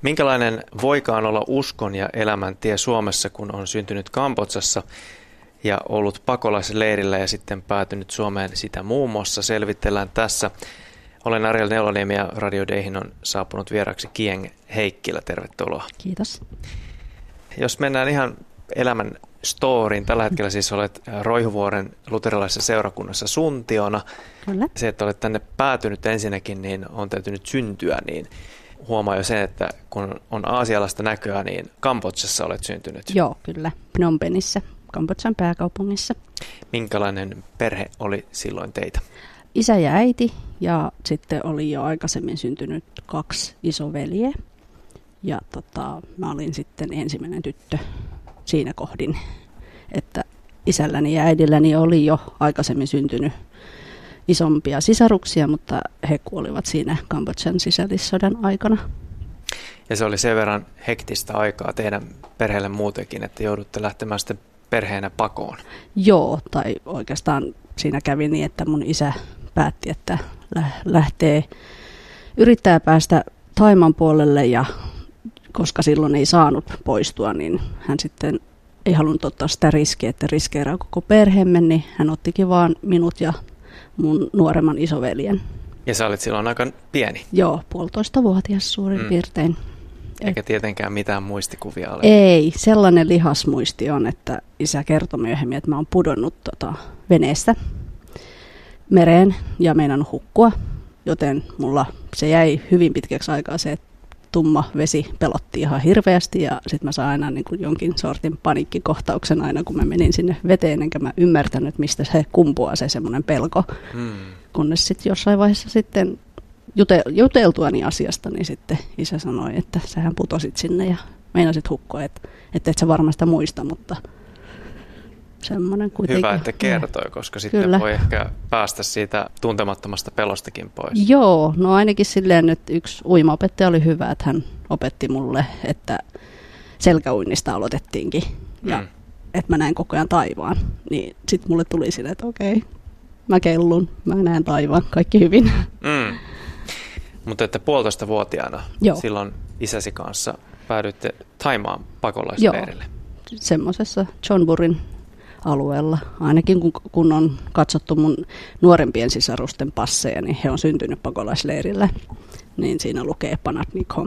Minkälainen voikaan olla uskon ja elämän tie Suomessa, kun on syntynyt Kambodsassa ja ollut pakolaisleirillä ja sitten päätynyt Suomeen, sitä muun muassa selvitellään tässä. Olen Ariel Neloniemi ja Radio Dayhin on saapunut vieraksi Kieng Heikkilä. Tervetuloa. Kiitos. Jos mennään ihan elämän storyin. Tällä hetkellä siis olet Roihuvuoren luterilaisessa seurakunnassa suntiona. Kyllä. Se, että olet tänne päätynyt ensinnäkin, niin on täytynyt syntyä, niin huomaa jo sen, että kun on aasialaista näköä, niin Kambodsassa olet syntynyt. Joo, kyllä. Phnom Penhissä, Kambodžan pääkaupungissa. Minkälainen perhe oli silloin teitä? Isä ja äiti ja sitten oli jo aikaisemmin syntynyt 2 isoveljeä. Ja mä olin sitten ensimmäinen tyttö siinä kohdin, että isälläni ja äidilläni oli jo aikaisemmin syntynyt isompia sisaruksia, mutta he kuolivat siinä Kambodžan sisällissodan aikana. Ja se oli sen verran hektistä aikaa teidän perheelle muutenkin, että joudutte lähtemään sitten perheenä pakoon. Joo, tai oikeastaan siinä kävi niin, että mun isä päätti, että yrittää päästä Thaimaan puolelle, ja koska silloin ei saanut poistua, niin hän sitten ei halunnut ottaa sitä riskiä, että riskeeraa koko perheemme, niin hän ottikin vaan minut ja mun nuoremman isoveljen. Ja sä olit silloin aika pieni? Joo, 1,5-vuotias suurin piirtein. Eikä tietenkään mitään muistikuvia ole? Ei, sellainen lihasmuisti on, että isä kertoi myöhemmin, että mä oon pudonnut veneestä mereen ja meinannut hukkua, joten mulla se jäi hyvin pitkäksi aikaa se, että tumma vesi pelotti ihan hirveästi ja sitten mä sain aina niin kuin jonkin sortin paniikkikohtauksen aina, kun mä menin sinne veteen, enkä mä ymmärtänyt, mistä se kumpuaa se semmoinen pelko. Kunnes sitten jossain vaiheessa sitten juteltuani asiasta, niin sitten isä sanoi, että sähän putosit sinne ja meinasit hukkua, että et sä varmasti muista, mutta semmoinen kuitenkin. Hyvä, että kertoi, koska sitten Kyllä. Voi ehkä päästä siitä tuntemattomasta pelostakin pois. Joo, no ainakin silleen, että yksi uimaopettaja oli hyvä, että hän opetti mulle, että selkäuinnista aloitettiinkin ja että mä näen koko ajan taivaan. Niin sitten mulle tuli sinne, että okei, mä kellun, mä näen taivaan, kaikki hyvin. Mutta että 1,5-vuotiaana Joo. silloin isäsi kanssa päädyitte Thaimaan pakolaisleirille. Joo, semmoisessa Chonburin alueella. Ainakin kun on katsottu mun nuorempien sisarusten passeja, niin he on syntynyt pakolaisleirillä. Niin siinä lukee Panatnikhom.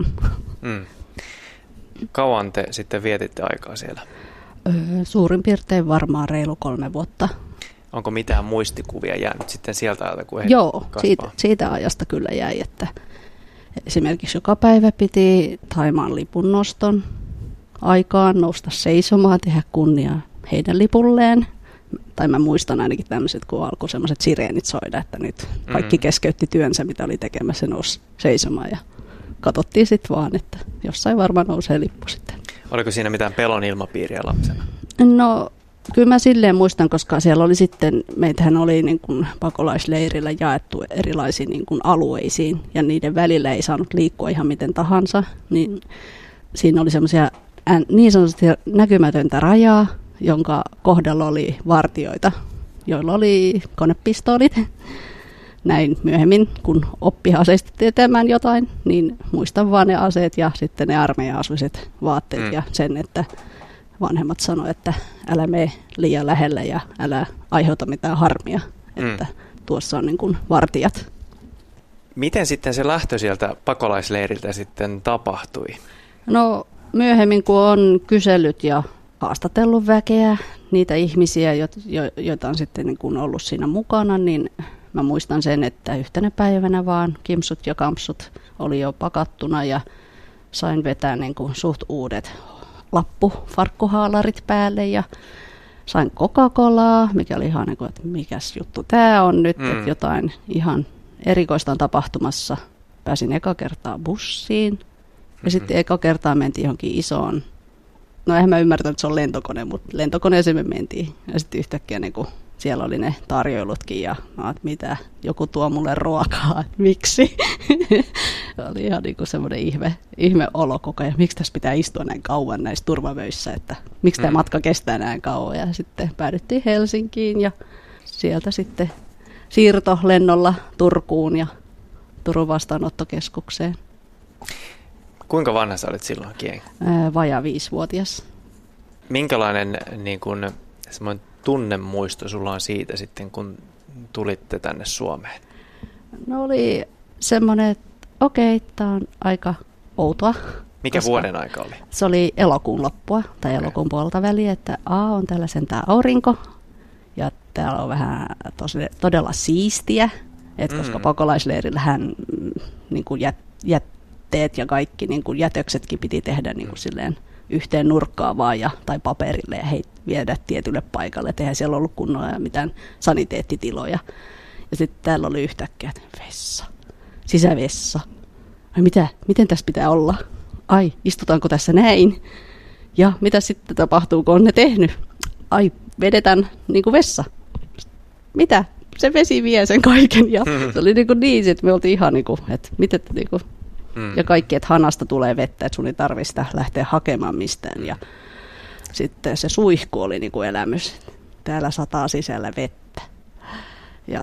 Kauan te sitten vietitte aikaa siellä? Suurin piirtein varmaan reilu 3 vuotta. Onko mitään muistikuvia jäänyt sitten sieltä ajalta, kun he Joo, kasvaa? siitä ajasta kyllä jäi, että esimerkiksi joka päivä piti Thaimaan lipun noston aikaan nousta seisomaan, tehdä kunniaa heidän lipulleen. Tai mä muistan ainakin tämmöiset, kun alkoi semmoiset sireenit soida, että nyt kaikki keskeytti työnsä, mitä oli tekemässä, nousi seisomaan ja katsottiin sitten vaan, että jossain varmaan nousee lippu sitten. Oliko siinä mitään pelon ilmapiiriä lapsena? No kyllä mä silleen muistan, koska siellä oli sitten, meitähän oli niin kuin pakolaisleirillä jaettu erilaisiin niin kuin alueisiin ja niiden välillä ei saanut liikkua ihan miten tahansa, niin siinä oli semmoisia niin sanotusti näkymätöntä rajaa, jonka kohdalla oli vartijoita, joilla oli konepistoolit. Näin myöhemmin, kun oppi aseista tietämään jotain, niin muistan vaan ne aseet ja sitten ne armeija-asuiset vaatteet ja sen, että vanhemmat sanoivat, että älä mene liian lähelle ja älä aiheuta mitään harmia, että tuossa on niin kuin vartijat. Miten sitten se lähtö sieltä pakolaisleiriltä sitten tapahtui? No myöhemmin, kun on kysellyt ja haastatellut väkeä, niitä ihmisiä, joita on sitten niin kuin ollut siinä mukana, niin mä muistan sen, että yhtenä päivänä vaan kimpsut ja kampsut oli jo pakattuna ja sain vetää niin kuin suht uudet farkkuhaalarit päälle ja sain Coca-Colaa, mikä oli ihan niin kuin, että mikäs juttu tämä on nyt, että jotain ihan erikoista on tapahtumassa. Pääsin eka kertaa bussiin ja sitten eka kertaa mentiin johonkin isoon, no eihän mä ymmärtänyt, että se on lentokone, mutta lentokoneeseen me mentiin ja sitten yhtäkkiä niin kuin siellä oli ne tarjoilutkin ja että mitä, joku tuo mulle ruokaa, että miksi? Oli ihan niin kuin semmoinen ihme olo koko ajan, miksi tässä pitää istua näin kauan näissä turvavöissä, että miksi tämä matka kestää näin kauan. Ja sitten päädyttiin Helsinkiin ja sieltä sitten siirtolennolla Turkuun ja Turun vastaanottokeskukseen. Kuinka vanha sä olit silloin, Kieng? Vajaa 5-vuotias. Minkälainen niin kun, semmoinen tunnemuisto sulla on siitä sitten, kun tulitte tänne Suomeen? No oli semmoinen, että okei, tämä on aika outoa. Mikä vuoden aika oli? Se oli elokuun loppua tai elokuun puolta väliä, että on täällä sentään aurinko ja täällä on vähän todella siistiä, että koska pakolaisleirillähän niin kuin jätteet ja kaikki niin kuin jätöksetkin piti tehdä niin kuin silleen yhteen nurkkaan vaan tai paperille ja viedä tietylle paikalle, että eihän siellä ollut kunnolla mitään saniteettitiloja. Ja sitten täällä oli yhtäkkiä vessa, sisävessa. Ai miten tässä pitää olla? Ai, istutaanko tässä näin? Ja mitä sitten tapahtuu, kun on ne tehnyt? Ai, vedetään niin kuin vessa. Mitä? Se vesi vie sen kaiken. Ja se oli niin, että me oltiin ihan niin kuin, että miten niin kuin, ja kaikki, että hanasta tulee vettä, että sun ei tarvitse sitä lähteä hakemaan mistään. Ja sitten se suihku oli niin kuin elämys. Täällä sataa sisällä vettä. Ja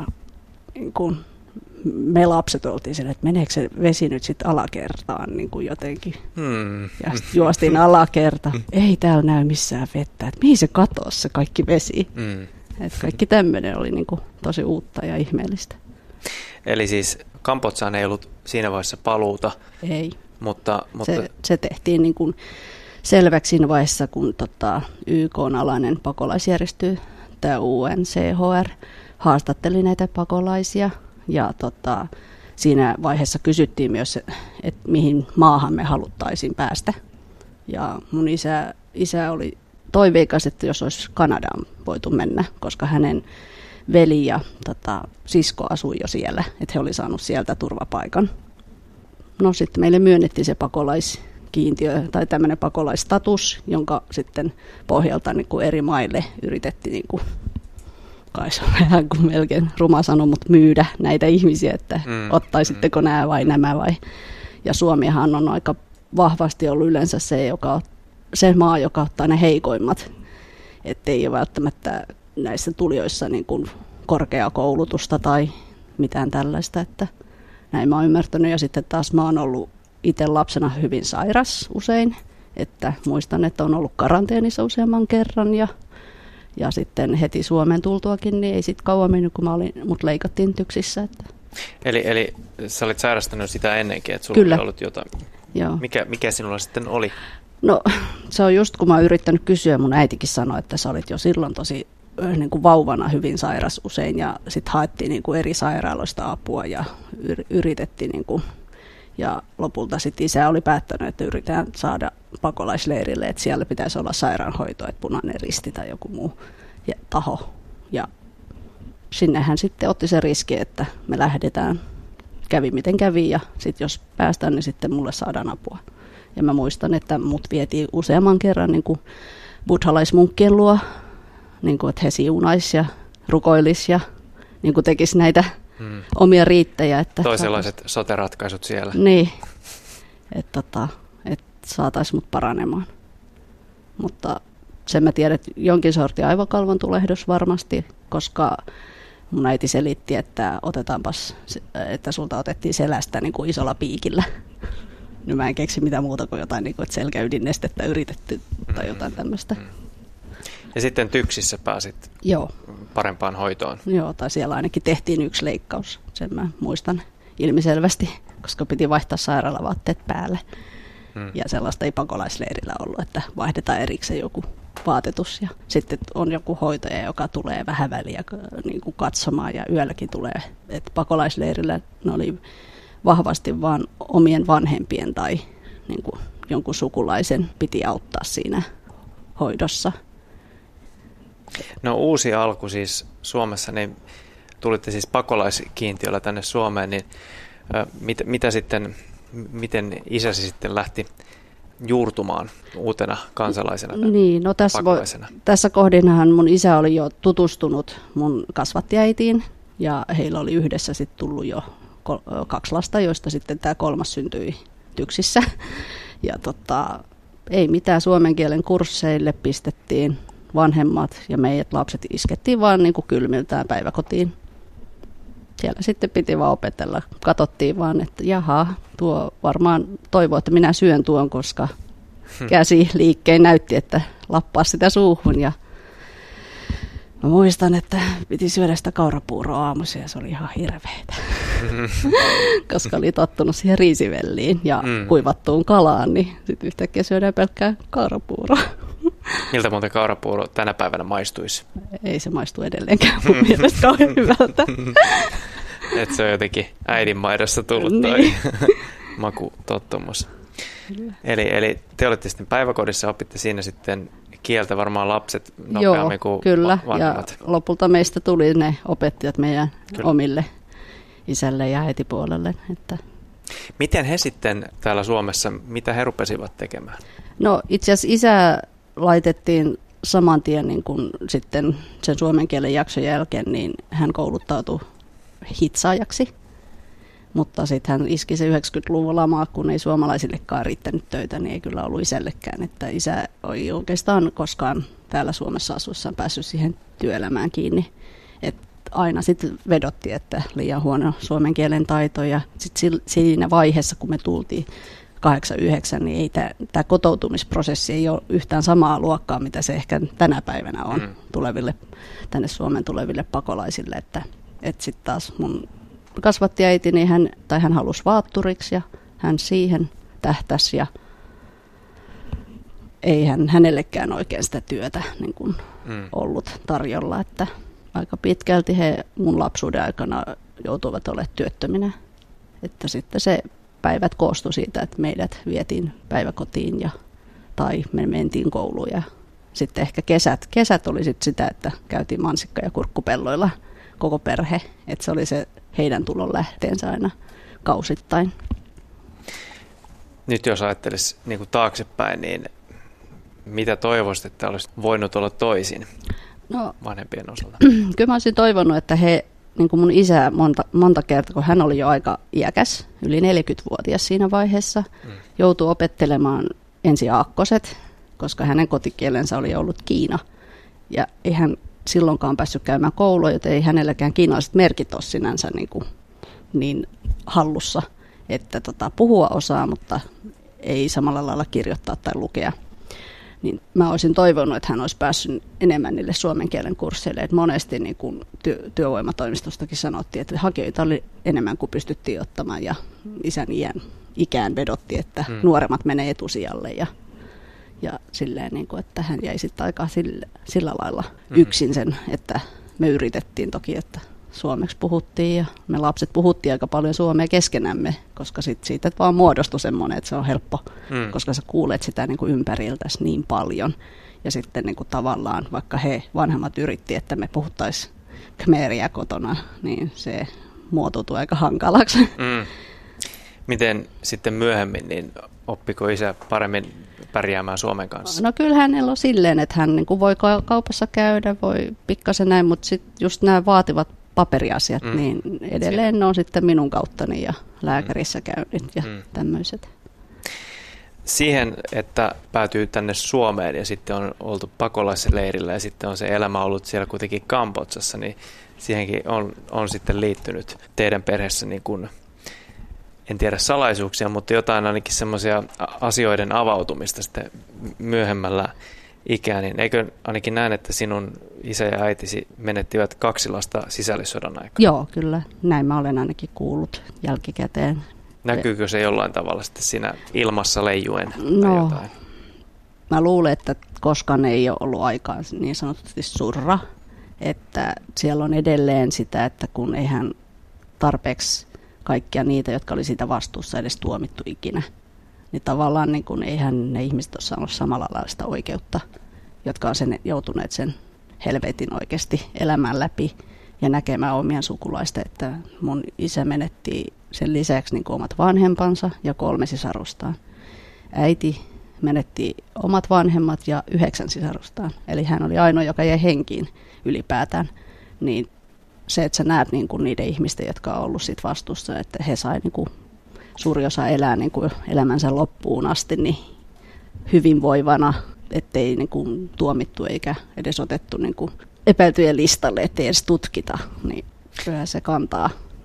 niin kuin me lapset oltiin siellä, että meneekö se vesi nyt sitten alakertaan niin kuin jotenkin. Ja sitten juostiin alakerta. Ei täällä näy missään vettä. Että mihin se katosi se kaikki vesi. Että kaikki tämmöinen oli niin kuin tosi uutta ja ihmeellistä. Eli siis Kambodzaan ei ollut siinä vaiheessa paluuta. Ei. Mutta se tehtiin niin kuin selväksi siinä vaiheessa, kun YK-alainen pakolaisjärjestö, tämä UNCHR, haastatteli näitä pakolaisia. Ja siinä vaiheessa kysyttiin myös, että mihin maahan me haluttaisiin päästä. Ja mun isä oli toiveikas, että jos olisi Kanadaan voitu mennä, koska hänen veli ja sisko asui jo siellä, että he oli saanut sieltä turvapaikan. No sitten meille myönnettiin se pakolaiskiintiö tai tämmöinen pakolaistatus, jonka sitten pohjalta niin kuin eri maille yritettiin, niin kuin, kai se on vähän kuin melkein ruma sano, mutta myydä näitä ihmisiä, että ottaisitteko nämä vai nämä vai. Ja Suomihan on aika vahvasti ollut yleensä se maa, joka ottaa ne heikoimmat, ettei ole välttämättä näissä tulijoissa niin kuin korkeakoulutusta tai mitään tällaista, että näin mä oon ymmärtänyt. Ja sitten taas mä oon ollut itse lapsena hyvin sairas usein, että muistan, että on ollut karanteenissa useamman kerran ja sitten heti Suomeen tultuakin, niin ei sitten kauan mennyt, kun mut leikattiin TYKSissä. Että. Eli sä olit sairastanut sitä ennenkin, että sulla oli ollut jotain. Joo. Mikä sinulla sitten oli? No se on just kun mä oon yrittänyt kysyä, mun äitikin sanoi, että sä olit jo silloin tosi niin kuin vauvana hyvin sairas usein ja sitten haettiin niin kuin eri sairaaloista apua ja yritettiin niin kuin, ja lopulta sitten isä oli päättänyt, että yritetään saada pakolaisleirille, että siellä pitäisi olla sairaanhoito, että Punainen Risti tai joku muu taho. Ja sinnehän sitten otti se riski, että me lähdetään, kävi miten kävi ja sitten jos päästään, niin sitten mulle saadaan apua. Ja mä muistan, että mut vietiin useamman kerran niin kuin buddhalaismunkkien luo, niin kuin, että he siunaisi ja rukoilisi ja niin kuin tekisi näitä omia riittejä. Että toisenlaiset sote-ratkaisut siellä. Niin, että saataisiin mut paranemaan. Mutta sen mä tiedän, että jonkin sortin aivokalvon tulehdus varmasti, koska mun äiti selitti, että otetaanpas, että sulta otettiin selästä niin kuin isolla piikillä. Nyt mä en keksi mitään muuta kuin jotain, niin kuin, että selkäydinnestettä yritetty tai jotain tämmöistä. Ja sitten TYKSissä pääsit parempaan hoitoon. Joo, tai siellä ainakin tehtiin yksi leikkaus, sen mä muistan ilmiselvästi, koska piti vaihtaa sairaalavaatteet päälle. Ja sellaista ei pakolaisleirillä ollut, että vaihdetaan erikseen joku vaatetus. Ja sitten on joku hoitaja, joka tulee vähän väliä niin kuin katsomaan ja yölläkin tulee. Et pakolaisleirillä ne oli vahvasti vaan omien vanhempien tai niin kuin jonkun sukulaisen piti auttaa siinä hoidossa. No uusi alku siis Suomessa, niin tulitte siis pakolaiskiintiöllä tänne Suomeen, niin miten isäsi sitten lähti juurtumaan uutena kansalaisena, niin, no tässä kohdinhan mun isä oli jo tutustunut mun kasvattiäitiin ja heillä oli yhdessä sitten tullut jo 2 lasta, joista sitten tämä 3. syntyi TYKSissä. Ja ei mitään, suomen kielen kursseille pistettiin vanhemmat ja meidät lapset iskettiin vaan niin kuin kylmiltään päiväkotiin. siellä sitten piti vaan opetella. Katsottiin vaan, että jaha, tuo varmaan toivoo, että minä syön tuon, koska käsi liikkeen näytti, että lappaa sitä suuhun. Ja mä muistan, että piti syödä sitä kaurapuuroa aamuisin ja se oli ihan hirveetä, koska oli tottunut siihen riisivelliin ja kuivattuun kalaan, niin sitten yhtäkkiä syödään pelkkää kaurapuuroa. Miltä muuten kaurapuuro tänä päivänä maistuisi? Ei se maistu edelleenkään mun mielestä kauhean hyvältä. Että se on jotenkin äidinmaidosta tullut toi makutottumus. Eli te olitte sitten päiväkodissa, opitte siinä sitten kieltä varmaan lapset nopeammin kuin kyllä. vanhemmat. Ja lopulta meistä tuli ne opettajat meidän omille isälle ja äitipuolelle. Että miten he sitten täällä Suomessa, mitä he rupesivat tekemään? No itse asiassa isä laitettiin saman tien niin kuin sitten sen suomen kielen jakson jälkeen, niin hän kouluttautui hitsaajaksi. Mutta sitten hän iski se 90-luvun lamaa, kun ei suomalaisillekaan riittänyt töitä, niin ei kyllä ollut isällekään. Että isä ei oikeastaan koskaan täällä Suomessa asuessaan päässyt siihen työelämään kiinni. Et aina sitten vedottiin, että liian huono suomen kielen taito. Ja sitten siinä vaiheessa, kun me tultiin 89, niin ei tämä kotoutumisprosessi ei ole yhtään samaa luokkaa, mitä se ehkä tänä päivänä on tänne Suomen tuleville pakolaisille. Että sitten taas mun kasvattiäiti, niin hän halusi vaatturiksi ja hän siihen tähtäsi ja ei hänellekään oikein sitä työtä niin kuin ollut tarjolla, että aika pitkälti he mun lapsuuden aikana joutuivat olemaan työttöminä, että sitten se päivät koostui siitä, että meidät vietiin päiväkotiin tai me mentiin kouluun ja sitten ehkä kesät oli sitten sitä, että käytiin mansikka- ja kurkkupelloilla koko perhe, että se oli se heidän tulon lähteensä aina kausittain. Nyt jos ajattelisi niin kuin taaksepäin, niin mitä toivoisit, että olisi voinut olla toisin vanhempien osalta? Kyllä mä olisin toivonut, että he, niin kuin mun isä monta kertaa, kun hän oli jo aika iäkäs, yli 40-vuotias siinä vaiheessa, joutui opettelemaan ensin aakkoset, koska hänen kotikielensä oli ollut kiina. Ja ei hän silloinkaan päässyt käymään koulua, joten ei hänelläkään kiinalaiset merkit ole sinänsä niin hallussa, että puhua osaa, mutta ei samalla lailla kirjoittaa tai lukea. Niin mä olisin toivonut, että hän olisi päässyt enemmän niille suomen kielen kursseille. Että monesti niin kun työvoimatoimistostakin sanottiin, että hakijoita oli enemmän kuin pystyttiin ottamaan ja isän ikään vedottiin, että nuoremmat menee etusijalle ja silleen, niin kuin, että hän jäi sitten aika sillä lailla yksin sen, että me yritettiin toki, että suomeksi puhuttiin ja me lapset puhuttiin aika paljon suomea keskenämme, koska siitä vaan muodostui semmoinen, että se on helppo, koska sä kuulet sitä niin kuin ympäriltäsi niin paljon. Ja sitten niin kuin tavallaan, vaikka he vanhemmat yritti, että me puhuttaisiin khmeriä kotona, niin se muotoutui aika hankalaksi. Miten sitten myöhemmin, niin oppiko isä paremmin pärjäämään Suomen kanssa? No kyllä hänellä on silleen, että hän niin kuin voi kaupassa käydä, voi pikkasen näin, mutta sitten just nämä vaativat paperiasiat, niin edelleen ne on sitten minun kauttani ja lääkärissä käynnit ja tämmöiset. Siihen, että päätyy tänne Suomeen ja sitten on oltu pakolaisleirillä ja sitten on se elämä ollut siellä kuitenkin Kambodsassa, niin siihenkin on sitten liittynyt teidän perheessä niin kuin, en tiedä salaisuuksia, mutta jotain ainakin semmoisia asioiden avautumista sitten myöhemmällä ikään, niin eikö ainakin näin, että sinun isä ja äitisi menettivät 2 lasta sisällissodan aikana? Joo, kyllä. Näin mä olen ainakin kuullut jälkikäteen. Näkyykö se jollain tavalla sitten siinä ilmassa leijuen tai jotain? Mä luulen, että koskaan ei ole ollut aikaa niin sanotusti surra, että siellä on edelleen sitä, että kun eihän tarpeeksi kaikkia niitä, jotka oli siitä vastuussa edes tuomittu ikinä, niin tavallaan niin kun eihän ne ihmiset ole saanut samalla lailla sitä oikeutta, jotka on joutuneet sen helvetin oikeasti elämään läpi ja näkemään omien sukulaista, että mun isä menetti sen lisäksi niin kuin omat vanhempansa ja 3 sisarustaan. Äiti menetti omat vanhemmat ja 9 sisarustaan, eli hän oli ainoa, joka jäi henkiin ylipäätään. Niin se, että sä näet niin kuin niiden ihmisten, jotka on ollut sit vastuussa, että he sai niin kuin suuri osa elää niin kuin elämänsä loppuun asti niin hyvinvoivana, ettei niin kuin tuomittu eikä edes otettu niin kuin epäiltyjen listalle, ettei edes tutkita, niin kyllä se kantaa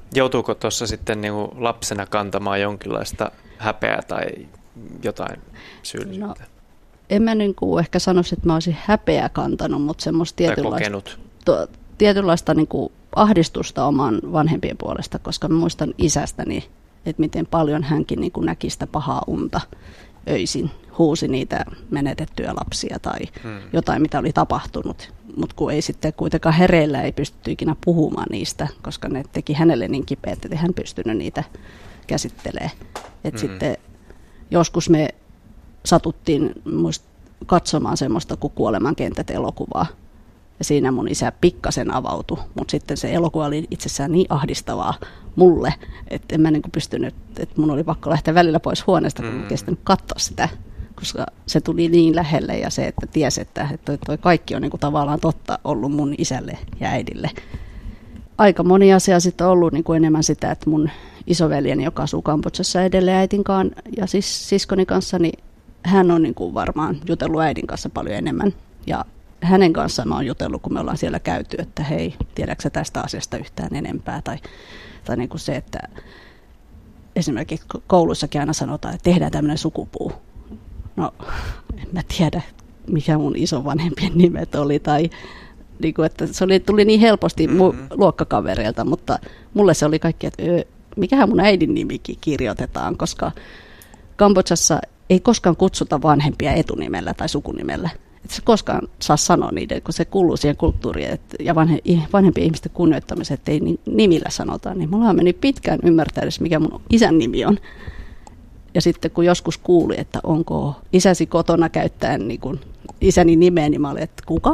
Joutuuko tuossa sitten niin kuin lapsena kantamaan jonkinlaista häpeää tai jotain syyllisyyttä? No, en mä niin kuin ehkä sanoisi, että mä olisin häpeää kantanut, mutta semmoista tietynlaista niin kuin ahdistusta oman vanhempien puolesta, koska mä muistan isästäni, että miten paljon hänkin niin kuin näki sitä pahaa unta öisin, huusi niitä menetettyjä lapsia tai jotain, mitä oli tapahtunut. Mutta kun ei sitten kuitenkaan hereillä ei pystytty ikinä puhumaan niistä, koska ne teki hänelle niin kipeät, että hän pystynyt niitä käsittelemään. Sitten joskus me satuttiin katsomaan semmoista kuin Kuoleman kentät -elokuvaa. Ja siinä mun isä pikkasen avautui, mutta sitten se elokuva oli itsessään niin ahdistavaa mulle, että en mä niin kuin pystynyt, että mun oli pakko lähteä välillä pois huoneesta, kun mä kestänyt katsoa sitä, koska se tuli niin lähelle ja se, että tiesi, että toi kaikki on niin kuin tavallaan totta ollut mun isälle ja äidille. Aika moni asia sitten on ollut niin kuin enemmän sitä, että mun isoveljeni, joka asuu Kambodsassa edelleen äitinkaan ja siskoni kanssa, niin hän on niin kuin varmaan jutellut äidin kanssa paljon enemmän ja hänen kanssaan mä oon jutellut, kun me ollaan siellä käyty, että hei, tiedätkö sä tästä asiasta yhtään enempää? Tai niin kuin se, että esimerkiksi koulussakin aina sanotaan, että tehdään tämmöinen sukupuu. No, en mä tiedä, mikä mun isovanhempien nimet oli. Tai niin kuin, että se tuli niin helposti luokkakavereilta, mutta mulle se oli kaikki, että mikähän mun äidin nimikin kirjoitetaan, koska Kambodsassa ei koskaan kutsuta vanhempia etunimellä tai sukunimellä. Et se koskaan saa sanoa niiden, kun se kuuluu siihen kulttuuriin ja vanhempien ihmisten kunnioittamiseen, että ei nimillä sanota. Niin mulla meni pitkään ymmärtää edes, mikä mun isän nimi on. Ja sitten kun joskus kuuli, että onko isäsi kotona käyttäen niin kun isäni nimeä, niin mä olin, että kuka?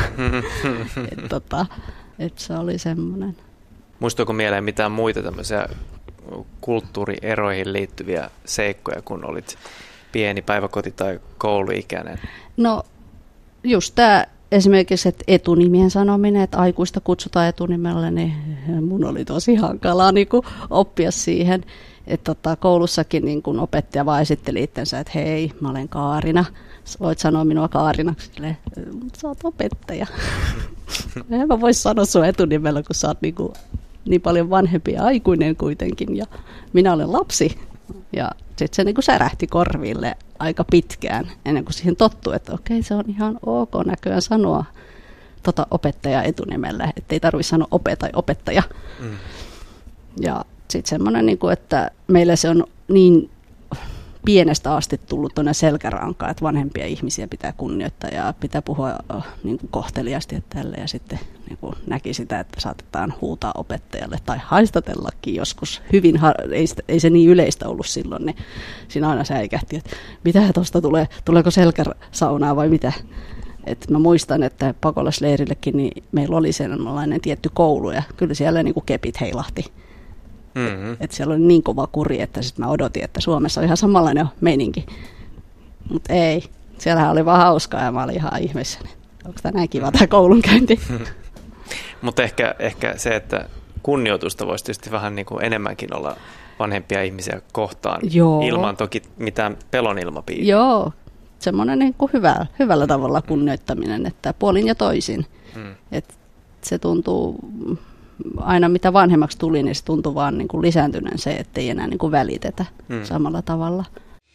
että se oli semmoinen. Muistuuko mieleen mitään muita tämmöisiä kulttuurieroihin liittyviä seikkoja, kun olit pieni päiväkoti- tai kouluikäinen? No just tämä esimerkiksi, että etunimien sanominen, että aikuista kutsutaan etunimellä, niin mun oli tosi hankalaa niin kuin oppia siihen. Että koulussakin niin kuin opettaja vaan esitteli itsensä, että hei, mä olen Kaarina. Voit sanoa minua Kaarinaksi. Silleen, sä oot opettaja. En mä vois sanoa sun etunimellä, kun sä oot niin paljon vanhempi ja aikuinen kuitenkin. Ja minä olen lapsi. Ja sitten se niin kuin särähti korville aika pitkään, ennen kuin siihen tottui, että okei, se on ihan ok näköjään sanoa opettaja etunimellä, ettei tarvitse sanoa tai opettaja. Ja sitten semmoinen, niin kuin, että meillä se on niin pienestä asti tullut tuonne selkärankaan, että vanhempia ihmisiä pitää kunnioittaa ja pitää puhua niin kuin kohteliaasti ja tälle. Ja sitten niin kuin näki sitä, että saatetaan huutaa opettajalle tai haistatellakin joskus hyvin, ei se niin yleistä ollut silloin, niin siinä aina säikähti, että mitä tuosta tulee, tuleeko selkäsaunaa vai mitä. Et mä muistan, että pakolaisleirillekin niin meillä oli sellainen tietty koulu ja kyllä siellä niin kuin kepit heilahti. Että siellä oli niin kova kuri, että sitten mä odotin, että Suomessa on ihan samanlainen meininki. Mutta ei, siellähän oli vaan hauskaa ja mä olin ihan ihmeessäni. Onko tämä näin kiva tämä koulunkäynti? Mutta ehkä se, että kunnioitusta voisi tietysti vähän niin kuin enemmänkin olla vanhempia ihmisiä kohtaan. Joo. Ilman toki mitään pelon ilmapiiriä. Joo, semmoinen niin kuin hyvällä tavalla kunnioittaminen, että puolin ja toisin. Et se tuntuu, aina mitä vanhemmaksi tuli, niin se tuntui vaan niin kuin lisääntyneen se, ettei enää niin kuin välitetä samalla tavalla.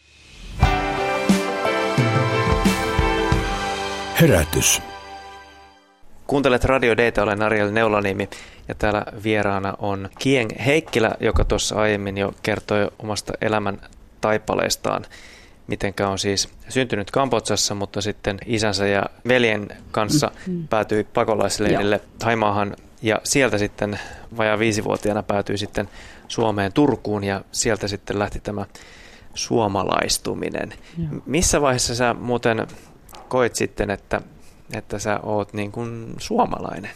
Herätys. Kuuntelet Radio Data, olen Ariel Neulaniemi ja täällä vieraana on Kieng Heikkilä, joka tuossa aiemmin jo kertoi omasta elämän taipaleestaan, mitenkä on siis syntynyt Kambodsassa, mutta sitten isänsä ja veljen kanssa päätyi pakolaisleirille Thaimaahan ja sieltä sitten vajaa 5-vuotiaana päätyi sitten Suomeen Turkuun ja sieltä sitten lähti tämä suomalaistuminen. Missä vaiheessa sä muuten koit sitten, että sä oot niin kuin suomalainen?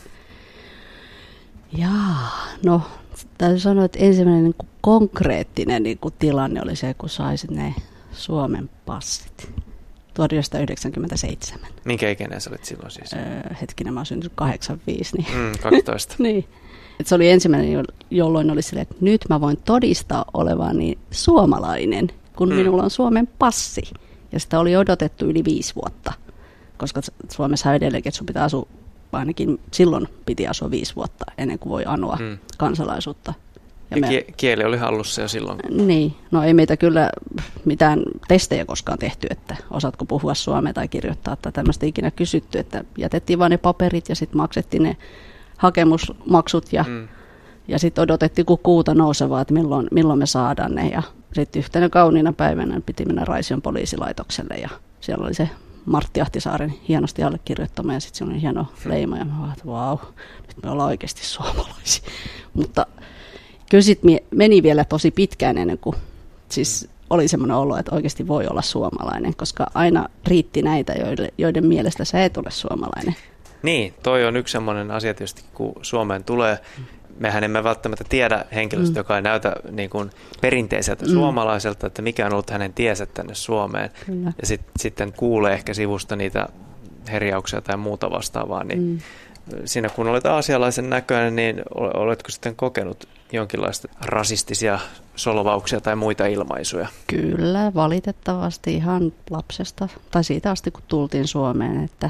No täytyy sanoa, että ensimmäinen niin kuin konkreettinen niin kuin tilanne oli se, kun saisit ne Suomen passit 1997. Minkä ikäinen sä olit silloin siis? Hetkinen, mä oon syntynyt 85. Niin. 12. Niin. Et se oli ensimmäinen, jolloin oli silleen, että nyt mä voin todistaa olevani suomalainen, kun minulla on Suomen passi. Ja sitä oli odotettu yli 5 vuotta, koska Suomessa edelleenkin, että sun pitää asua, ainakin silloin piti asua 5 vuotta ennen kuin voi anoa kansalaisuutta. Ja kieli oli hallussa jo silloin. Niin, no ei meitä kyllä mitään testejä koskaan tehty, että osaatko puhua suomea tai kirjoittaa tai tämmöistä ikinä kysytty, että jätettiin vain ne paperit ja sitten maksettiin ne hakemusmaksut ja sitten odotettiin kun kuuta nousevaa, että milloin me saadaan ne. Ja sitten yhtenä kauniina päivänä piti mennä Raision poliisilaitokselle ja siellä oli se Martti Ahtisaaren hienosti allekirjoittama ja sitten se oli hieno leima ja mä vaan, että vau, nyt me ollaan oikeasti suomalaisia. Mutta kyllä sitten meni vielä tosi pitkään ennen kuin siis oli semmoinen olo, että oikeasti voi olla suomalainen, koska aina riitti näitä, joiden mielestä sä et ole suomalainen. Niin, toi on yksi semmoinen asia tietysti, kun Suomeen tulee. Mehän emme välttämättä tiedä henkilöstä, joka ei näytä niin kuin perinteiseltä suomalaiselta, että mikä on ollut hänen tiensä tänne Suomeen. Kyllä. Ja sitten kuulee ehkä sivusta niitä herjauksia tai muuta vastaavaa. Niin siinä kun olet aasialaisen näköinen, niin oletko sitten kokenut jonkinlaista rasistisia solvauksia tai muita ilmaisuja? Kyllä, valitettavasti ihan lapsesta tai siitä asti kun tultiin Suomeen, että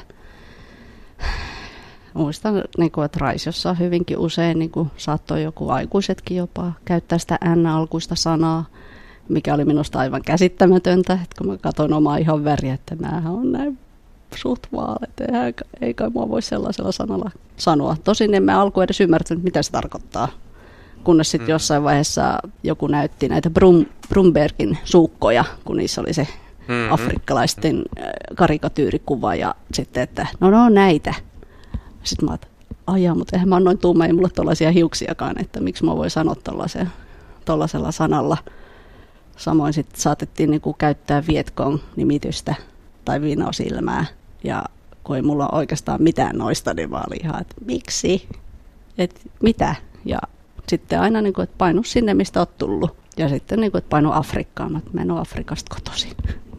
muistan, että Raisiossa hyvinkin usein saattoi joku aikuisetkin jopa käyttää sitä N-alkuista sanaa, mikä oli minusta aivan käsittämätöntä, että kun mä katsoin omaa ihon väriä, että näähän on näin suht vaaleet, ei kai mua voi sellaisella sanalla sanoa. Tosin en mä alkuun edes ymmärtänyt, mitä se tarkoittaa, kunnes sitten jossain vaiheessa joku näytti näitä Brumbergin suukkoja, kun niissä oli se afrikkalaisten karikatyyrikuva ja sitten, että no näitä. Sitten mä ajattelin, mutta eihän mä oon noin tumma, ei mulla tuollaisia hiuksiakaan, että miksi mä voin sanoa tuollaisella sanalla. Samoin sitten saatettiin käyttää Vietcong-nimitystä tai Vino-silmää, ja kun ei mulla oikeastaan mitään noista, niin mä olin ihan, että miksi? Että mitä? Ja sitten aina, että painu sinne, mistä oot tullut. Ja sitten, että painu Afrikkaan, että mä en ole Afrikasta kotoisin.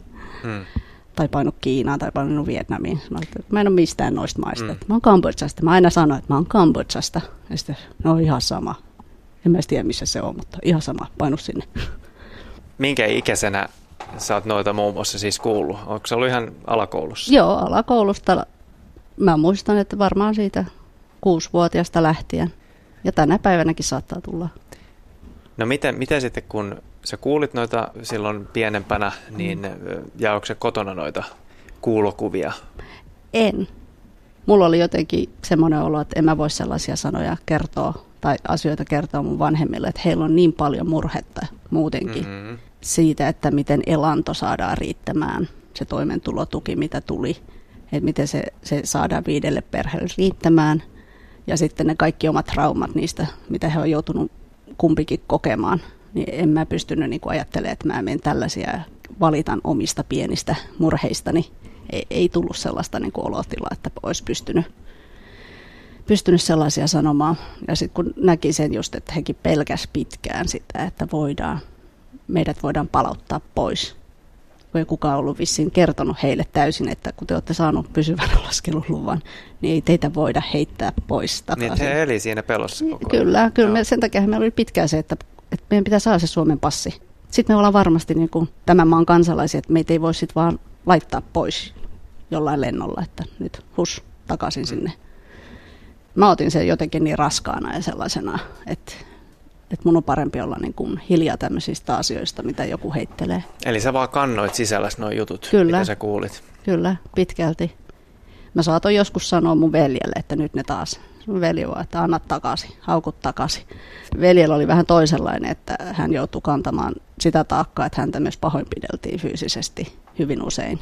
Tai painu Kiinaan tai painu Vietnamiin. Mä en ole mistään noista maista. Mä oon Kambodžasta. Mä aina sanoin, että mä oon Kambodžasta. Ja sitten, no ihan sama. En mä tiedä, missä se on, mutta ihan sama. Painu sinne. Minkä ikäisenä sä oot noita muun muassa siis kuullut? Onko se ollut ihan alakoulussa? Joo, alakoulusta. Mä muistan, että varmaan siitä 6-vuotiaasta lähtien. Ja tänä päivänäkin saattaa tulla. No miten sitten, kun sä kuulit noita silloin pienempänä, niin onko se kotona noita kuulokuvia? En. Mulla oli jotenkin semmoinen olo, että en mä voi sellaisia sanoja kertoa tai asioita kertoa mun vanhemmille, että heillä on niin paljon murhetta muutenkin siitä, että miten elanto saadaan riittämään, se toimeentulotuki, mitä tuli, että miten se saadaan 5 perheelle riittämään ja sitten ne kaikki omat traumat niistä, mitä he on joutunut kumpikin kokemaan, niin en mä pystynyt ajattelemaan, että mä menen tällaisia ja valitan omista pienistä murheistani. Ei tullut sellaista olotilaa, että olisi pystynyt sellaisia sanomaan. Ja sitten kun näki sen just, että hekin pelkäs pitkään sitä, että meidät voidaan palauttaa pois. Kun ei kukaan ollut vissiin kertonut heille täysin, että kun te olette saanut pysyvän oleskeluluvan, niin ei teitä voida heittää pois takaisin. Niin he eli siinä pelossa koko ajan. Kyllä. Sen takia meillä oli pitkään se, että meidän pitää saada se Suomen passi. Sitten me ollaan varmasti tämän maan kansalaisia, että meitä ei voi sitten vaan laittaa pois jollain lennolla, että nyt takaisin sinne. Mä otin sen jotenkin niin raskaana ja sellaisena, että mun on parempi olla hiljaa tämmöisistä asioista, mitä joku heittelee. Eli sä vaan kannoit sisälläsi nuo jutut, kyllä, mitä sä kuulit? Kyllä, pitkälti. Mä saatoin joskus sanoa mun veljelle, että nyt ne taas. Mun veli vaan, että anna takaisin, haukut takaisin. Veljellä oli vähän toisenlainen, että hän joutui kantamaan sitä taakkaa, että häntä myös pahoinpideltiin fyysisesti hyvin usein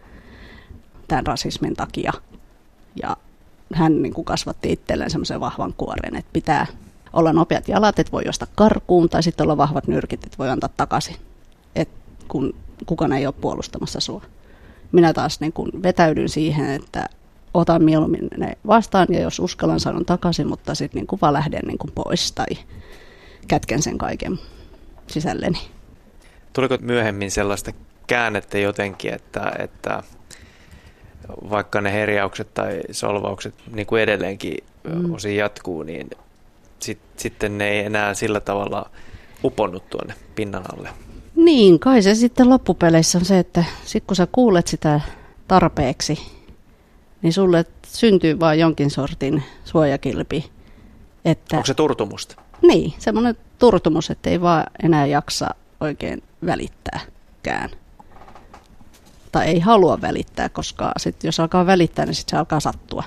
tämän rasismin takia. Ja hän kasvatti itselleen semmoisen vahvan kuoren, että pitää olla nopeat jalat, että voi juosta karkuun, tai sitten olla vahvat nyrkit, että voi antaa takaisin, että kun kukaan ei ole puolustamassa sua. Minä taas vetäydyn siihen, että otan mieluummin ne vastaan, ja jos uskallan, sanon takaisin, mutta sitten vaan lähden pois, tai kätken sen kaiken sisälleni. Tuliko myöhemmin sellaista käännettä jotenkin, että vaikka ne herjaukset tai solvaukset niin kuin edelleenkin osin jatkuu, niin sitten ne ei enää sillä tavalla uponnut tuonne pinnan alle? Niin, kai se sitten loppupeleissä on se, että sit kun sä kuulet sitä tarpeeksi, niin sulle syntyy vaan jonkin sortin suojakilpi, Että, onko se turtumusta? Niin, semmoinen turtumus, että ei vaan enää jaksa oikein välittääkään. Tai ei halua välittää, koska sit jos alkaa välittää, niin sitten se alkaa sattua.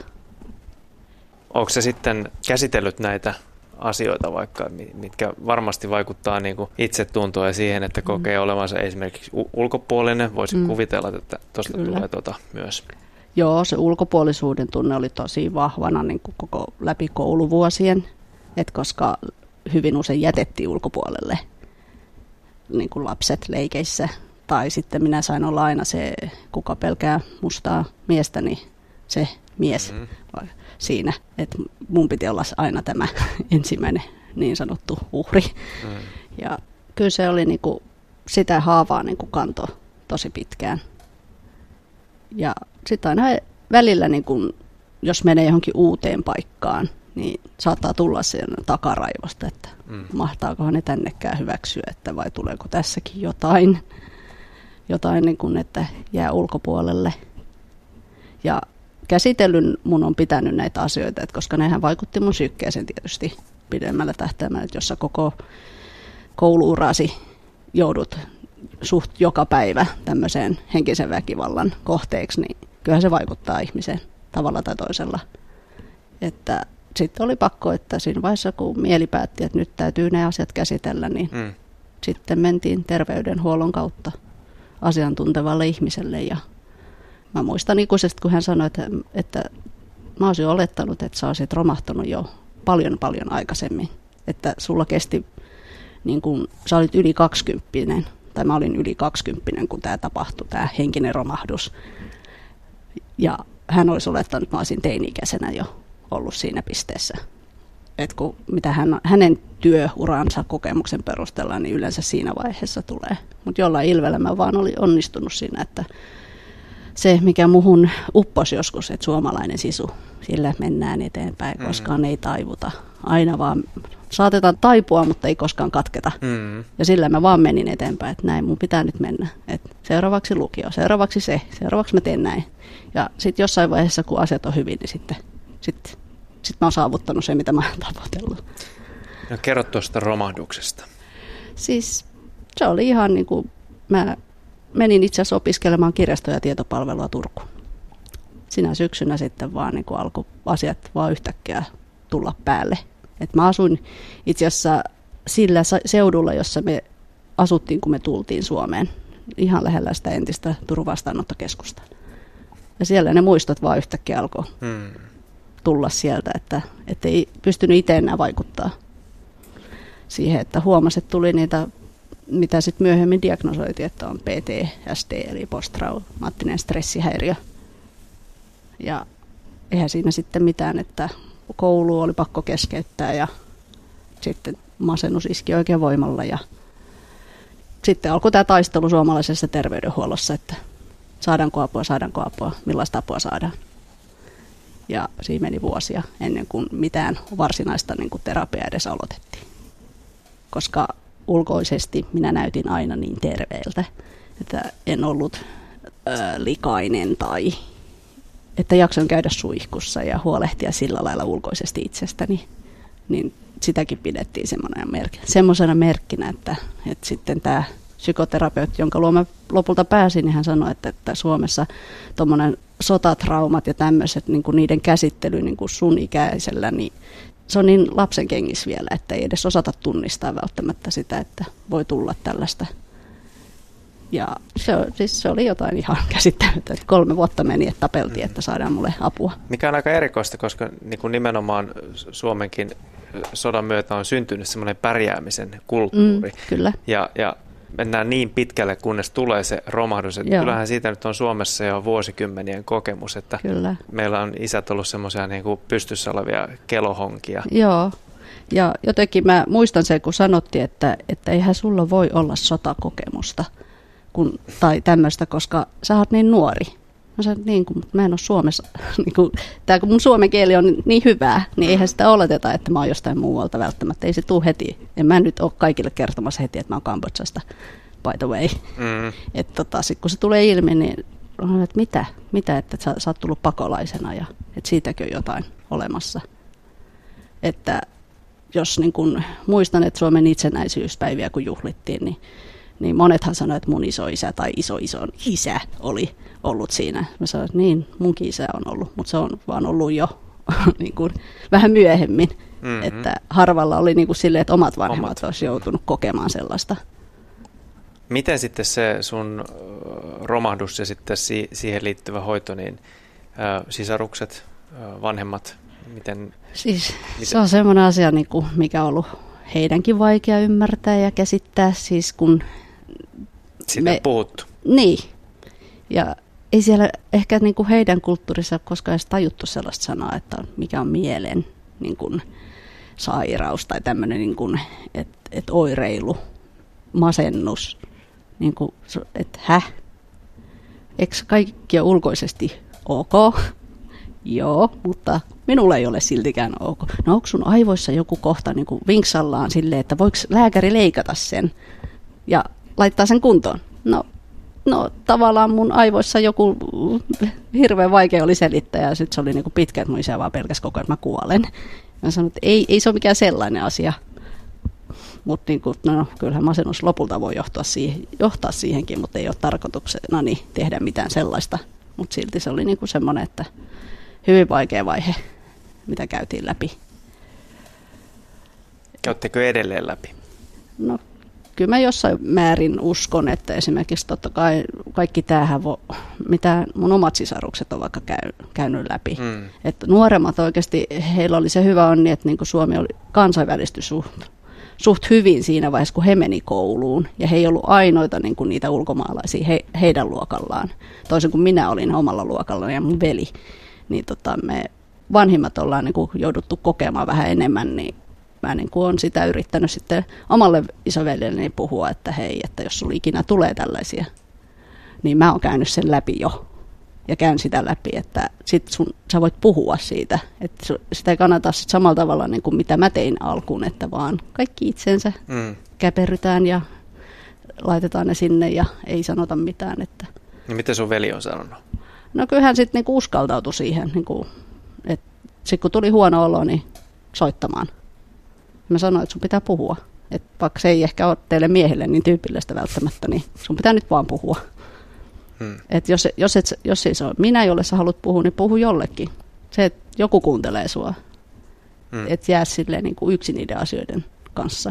Onko se sitten käsitellyt näitä asioita vaikka, mitkä varmasti vaikuttaa niin kuin itsetuntoa ja siihen, että kokee olevansa esimerkiksi ulkopuolinen? Voisin kuvitella, että tuosta tulee myös. Joo, se ulkopuolisuuden tunne oli tosi vahvana niin kuin koko läpi kouluvuosien, koska hyvin usein jätettiin ulkopuolelle niin kuin lapset leikeissä. Tai sitten minä sain olla aina se, kuka pelkää mustaa miestä, niin se mies siinä. Että mun piti olla aina tämä ensimmäinen niin sanottu uhri. Ja kyllä se oli niin kuin, sitä haavaa niin kuin kanto tosi pitkään. Ja sitten aina välillä, niin kun, jos menee johonkin uuteen paikkaan, niin saattaa tulla sen takaraivosta, että mahtaakohan ne tännekään hyväksyä, että vai tuleeko tässäkin jotain niin kun, että jää ulkopuolelle. Ja käsitellyn mun on pitänyt näitä asioita, että koska nehän vaikutti mun psyykkeeseen tietysti pidemmällä tähtäimellä, että jos sä koko kouluurasi joudut suht joka päivä tämmöiseen henkisen väkivallan kohteeksi, niin kyllähän se vaikuttaa ihmiseen tavalla tai toisella. Että sitten oli pakko, että siinä vaiheessa kun mieli päätti, että nyt täytyy ne asiat käsitellä, niin sitten mentiin terveydenhuollon kautta asiantuntevalle ihmiselle. Ja mä muistan ikuisesti, kun hän sanoi, että mä olisin olettanut, että sä olisit romahtanut jo paljon aikaisemmin. Että sulla kesti, niin kun sä olit yli 20, tai mä olin yli 20, kun tämä tapahtui, tämä henkinen romahdus. Ja hän olisi olettanut, että mä olisin teini-ikäisenä jo ollut siinä pisteessä. Että mitä hänen työuransa kokemuksen perusteella, niin yleensä siinä vaiheessa tulee. Mutta jollain ilvellä mä vaan olin onnistunut siinä, että se, mikä muhun upposi joskus, että suomalainen sisu, sillä mennään eteenpäin, koskaan ei taivuta. Aina vaan saatetaan taipua, mutta ei koskaan katketa. Ja sillä mä vaan menin eteenpäin, että näin mun pitää nyt mennä. Et seuraavaksi lukio, seuraavaksi seuraavaksi mä teen näin. Ja sitten jossain vaiheessa, kun asiat on hyvin, niin sitten mä oon saavuttanut se, mitä mä oon tavoitellut. No kerro tuosta romahduksesta. Siis se oli ihan niin kuin, mä menin itse asiassa opiskelemaan kirjasto- ja tietopalvelua Turkuun. Sinä syksynä sitten vaan niin kuin alkoi asiat vaan yhtäkkiä tulla päälle. Et mä asuin itse asiassa sillä seudulla, jossa me asuttiin, kun me tultiin Suomeen. Ihan lähellä sitä entistä Turun vastaanottokeskusta. Ja siellä ne muistot vaan yhtäkkiä alkoi tulla sieltä, että ei pystynyt itse enää vaikuttaa siihen, että huomasi, että tuli niitä, mitä sitten myöhemmin diagnosoitiin, että on PTSD, eli posttraumaattinen stressihäiriö. Ja eihän siinä sitten mitään, että koulu oli pakko keskeyttää ja sitten masennus iski oikein voimalla. Ja sitten alkoi tämä taistelu suomalaisessa terveydenhuollossa, että saadaanko apua, millaista apua saadaan. Ja siinä meni vuosia ennen kuin mitään varsinaista niin kuin terapiaa edes aloitettiin. Koska ulkoisesti minä näytin aina niin terveeltä, että en ollut likainen tai että jaksoin käydä suihkussa ja sillä lailla ulkoisesti itsestäni, niin sitäkin pidettiin semmoisena merkkinä, että sitten tämä psykoterapeutti, jonka luo mä lopulta pääsin, niin hän sanoi, että Suomessa tuommoinen sotatraumat ja tämmöiset, niin kuin niiden käsittely niin kuin sun ikäisellä, niin se on niin lapsen kengissä vielä, että ei edes osata tunnistaa välttämättä sitä, että voi tulla tällaista. Ja se oli jotain ihan käsittämätöntä, että 3 vuotta meni, että tapeltiin, että saadaan mulle apua. Mikä on aika erikoista, koska niin kuin nimenomaan Suomenkin sodan myötä on syntynyt semmoinen pärjäämisen kulttuuri. Kyllä. Ja mennään niin pitkälle, kunnes tulee se romahdus. Että kyllähän siitä nyt on Suomessa jo vuosikymmenien kokemus, että kyllä. Meillä on isät ollut semmoisia niin kuin pystyssä olevia kelohonkia. Joo, ja jotenkin mä muistan sen, kun sanottiin, että eihän sulla voi olla sotakokemusta tai tämmöistä, koska sä oot niin nuori. Mä sanoin, niin kun mä en ole Suomessa, kun mun suomen kieli on niin hyvää, niin eihän sitä oleteta, että mä oon jostain muualta välttämättä. Ei se tule heti. En mä nyt ole kaikille kertomassa heti, että mä oon Kambodsasta, by the way. Että sit kun se tulee ilmi, niin on, että mitä, että sä oot tullut pakolaisena ja että siitäkin on jotain olemassa. Että jos niin kun, muistan, että Suomen itsenäisyyspäiviä kun juhlittiin, niin monethan sanoivat, että mun isoisä tai iso isä oli ollut siinä. Mä sanoin, että niin, munkin isä on ollut, mutta se on vaan ollut jo niin kun, vähän myöhemmin. Mm-hmm. Että harvalla oli niin kun silleen, että omat vanhemmat olisi joutunut kokemaan sellaista. Miten sitten se sun romahdus ja sitten siihen liittyvä hoito, niin sisarukset, vanhemmat, miten? Se on semmoinen asia, niin kuin, mikä on ollut heidänkin vaikea ymmärtää ja käsittää, siis kun sitä on puhuttu. Niin, ja ei siellä ehkä niin kuin heidän kulttuurissa koskaan edes tajuttu sellaista sanaa, että mikä on mielen niin kuin sairaus tai tämmöinen, niin kuin, että oireilu, masennus, niin kuin, että eikö kaikki ole ulkoisesti ok? Joo, mutta minulla ei ole siltikään ok. No onko sun aivoissa joku kohta niin kuin vinksallaan silleen, että voiko lääkäri leikata sen ja laittaa sen kuntoon? No tavallaan mun aivoissa joku hirveän vaikea oli selittää ja sitten se oli niin kuin pitkä, että mun isä vaan pelkäsi koko ajan, että mä kuolen. Mä sanoin, että ei se ole mikään sellainen asia. Mutta niin kyllähän masennus lopulta voi johtaa siihenkin, mutta ei ole tarkoituksena tehdä mitään sellaista. Mutta silti se oli niin kuin semmoinen, että hyvin vaikea vaihe, mitä käytiin läpi. Käyttekö edelleen läpi? No kyllä mä jossain määrin uskon, että esimerkiksi totta kai kaikki tämähän mitä mun omat sisarukset on vaikka käynyt läpi. Että nuoremmat oikeasti, heillä oli se hyvä onni, että niin kuin Suomi oli kansainvälistyi suht hyvin siinä vaiheessa, kun he meni kouluun. Ja he ei ollut ainoita niin kuin niitä ulkomaalaisia heidän luokallaan. Toisin kuin minä olin omalla luokallani ja mun veli. Niin me vanhimmat ollaan niin kuin jouduttu kokemaan vähän enemmän, niin mä niin kuin olen sitä yrittänyt sitten omalle isoveljelleni puhua, että hei, että jos sulla ikinä tulee tällaisia, niin mä oon käynyt sen läpi jo. Ja käyn sitä läpi, että sit sä voit puhua siitä. Että sitä ei kannata sit samalla tavalla niin kuin mitä mä tein alkuun, että vaan kaikki itsensä käperrytään ja laitetaan ne sinne ja ei sanota mitään. Että. No, mitä sun veli on sanonut? No kyllähän sitten niin uskaltautui siihen, niin että sitten kun tuli huono olo, niin soittamaan. Mä sanoin, että sun pitää puhua. Että vaikka se ei ehkä ole teille miehille niin tyypillistä välttämättä, niin sun pitää nyt vaan puhua. Että jos ei se ole minä, jolle sä haluat puhua, niin puhu jollekin. Se, että joku kuuntelee sua. Että jää silleen niin kuin yksin niiden asioiden kanssa.